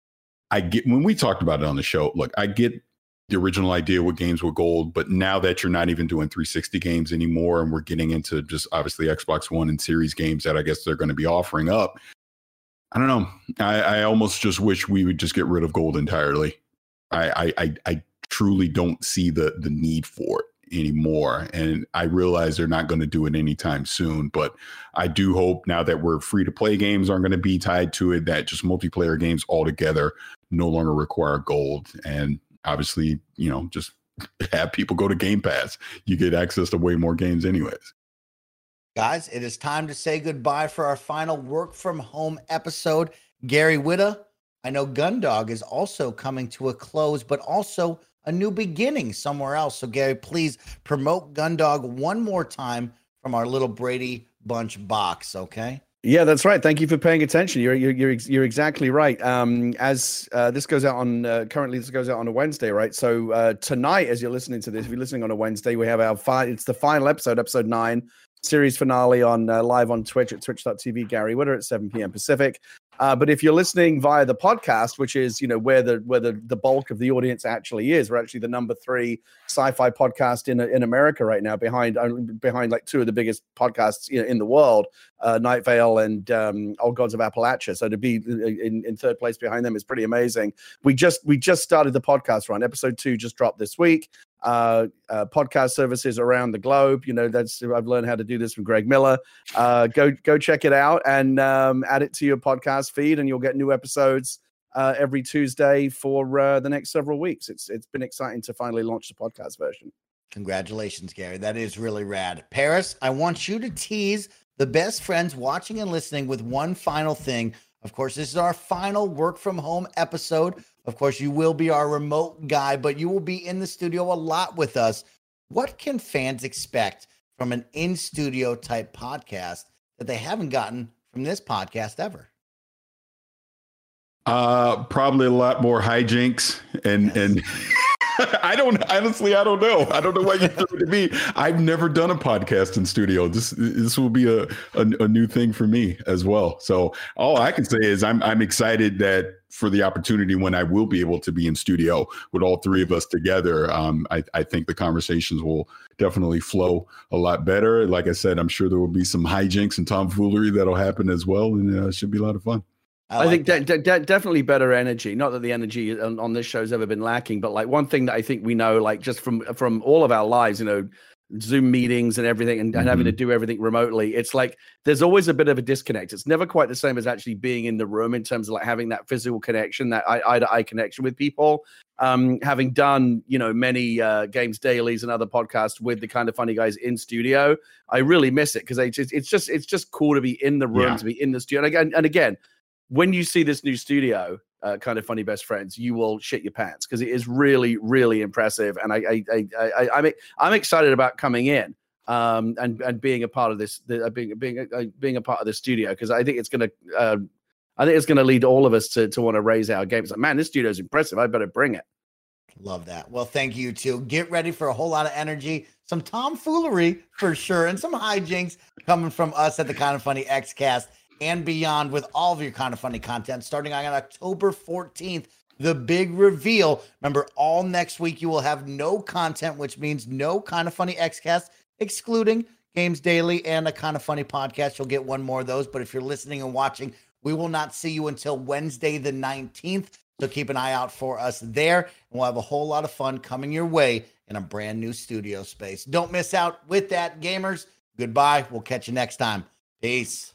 [SPEAKER 3] I get when we talked about it on the show, look, I get the original idea with games with gold, but now that you're not even doing three sixty games anymore, and we're getting into just obviously Xbox One and Series games that I guess they're going to be offering up, I don't know. I, I almost just wish we would just get rid of gold entirely. I, I, I truly don't see the the need for it anymore, and I realize they're not going to do it anytime soon. But I do hope now that we're free to play games aren't going to be tied to it, that just multiplayer games altogether no longer require gold. And obviously, you know, just have people go to Game Pass. You get access to way more games anyways.
[SPEAKER 1] Guys, it is time to say goodbye for our final work from home episode. Gary Whitta, I know Gundog is also coming to a close, but also a new beginning somewhere else. So Gary, please promote Gundog one more time from our little Brady Bunch box, okay?
[SPEAKER 2] Yeah, that's right. Thank you for paying attention. You're you're you're, you're exactly right. Um, as uh, this goes out on uh, currently, this goes out on a Wednesday, right? So uh, tonight, as you're listening to this, if you're listening on a Wednesday, we have our fi- it's the final episode, episode nine, series finale on uh, live on Twitch at twitch dot t v. Gary Whitta at seven p.m. Pacific. Uh, but if you're listening via the podcast, which is, you know, where the where the, the bulk of the audience actually is, we're actually the number three sci-fi podcast in in America right now, behind uh, behind like two of the biggest podcasts in, in the world, uh, Night Vale and um, Old Gods of Appalachia. So to be in, in third place behind them is pretty amazing. We just we just started the podcast run. Episode two just dropped this week. Uh, uh, podcast services around the globe. You know, that's I've learned how to do this from Greg Miller. Uh, go go check it out and um, add it to your podcast feed, and you'll get new episodes uh, every Tuesday for uh, the next several weeks. It's it's been exciting to finally launch the podcast version.
[SPEAKER 1] Congratulations, Gary. That is really rad. Paris, I want you to tease the best friends watching and listening with one final thing. Of course, this is our final work from home episode. Of course, you will be our remote guy, but you will be in the studio a lot with us. What can fans expect from an in-studio type podcast that they haven't gotten from this podcast ever?
[SPEAKER 3] Uh, probably a lot more hijinks and yes. and I don't honestly, I don't know. I don't know why you threw it to me. I've never done a podcast in studio. This this will be a, a a new thing for me as well. So all I can say is I'm I'm excited that for the opportunity when I will be able to be in studio with all three of us together. Um, I I think the conversations will definitely flow a lot better. Like I said, I'm sure there will be some hijinks and tomfoolery that'll happen as well, and uh, it should be a lot of fun.
[SPEAKER 2] I, I like think de- de- definitely better energy. Not that the energy on, on this show's ever been lacking, but like one thing that I think we know, like just from from all of our lives, you know, Zoom meetings and everything, and, mm-hmm. and having to do everything remotely, it's like there's always a bit of a disconnect. It's never quite the same as actually being in the room in terms of like having that physical connection, that eye to eye connection with people. Um, having done, you know, many uh, games dailies and other podcasts with the Kind of Funny guys in studio, I really miss it because it's just, it's just it's just cool to be in the room, yeah. to be in the studio. And again, and again, when you see this new studio, uh, Kind of Funny Best Friends, you will shit your pants because it is really, really impressive. And I, I, I, I I'm, I'm excited about coming in um, and and being a part of this, the, uh, being being uh, being a part of the studio because I think it's gonna, uh, I think it's gonna lead all of us to to want to raise our games. Like, man, this studio is impressive. I better bring it.
[SPEAKER 1] Love that. Well, thank you too. Get ready for a whole lot of energy, some tomfoolery for sure, and some hijinks coming from us at the Kind of Funny X-Cast and beyond with all of your Kind of Funny content starting on October fourteenth, the big reveal. Remember, all next week you will have no content, which means no Kind of Funny X-Cast, excluding Games Daily and a Kind of Funny podcast. You'll get one more of those, but if you're listening and watching, we will not see you until Wednesday the nineteenth. So keep an eye out for us there, and we'll have a whole lot of fun coming your way in a brand new studio space. Don't miss out with that, gamers. Goodbye. We'll catch you next time. Peace.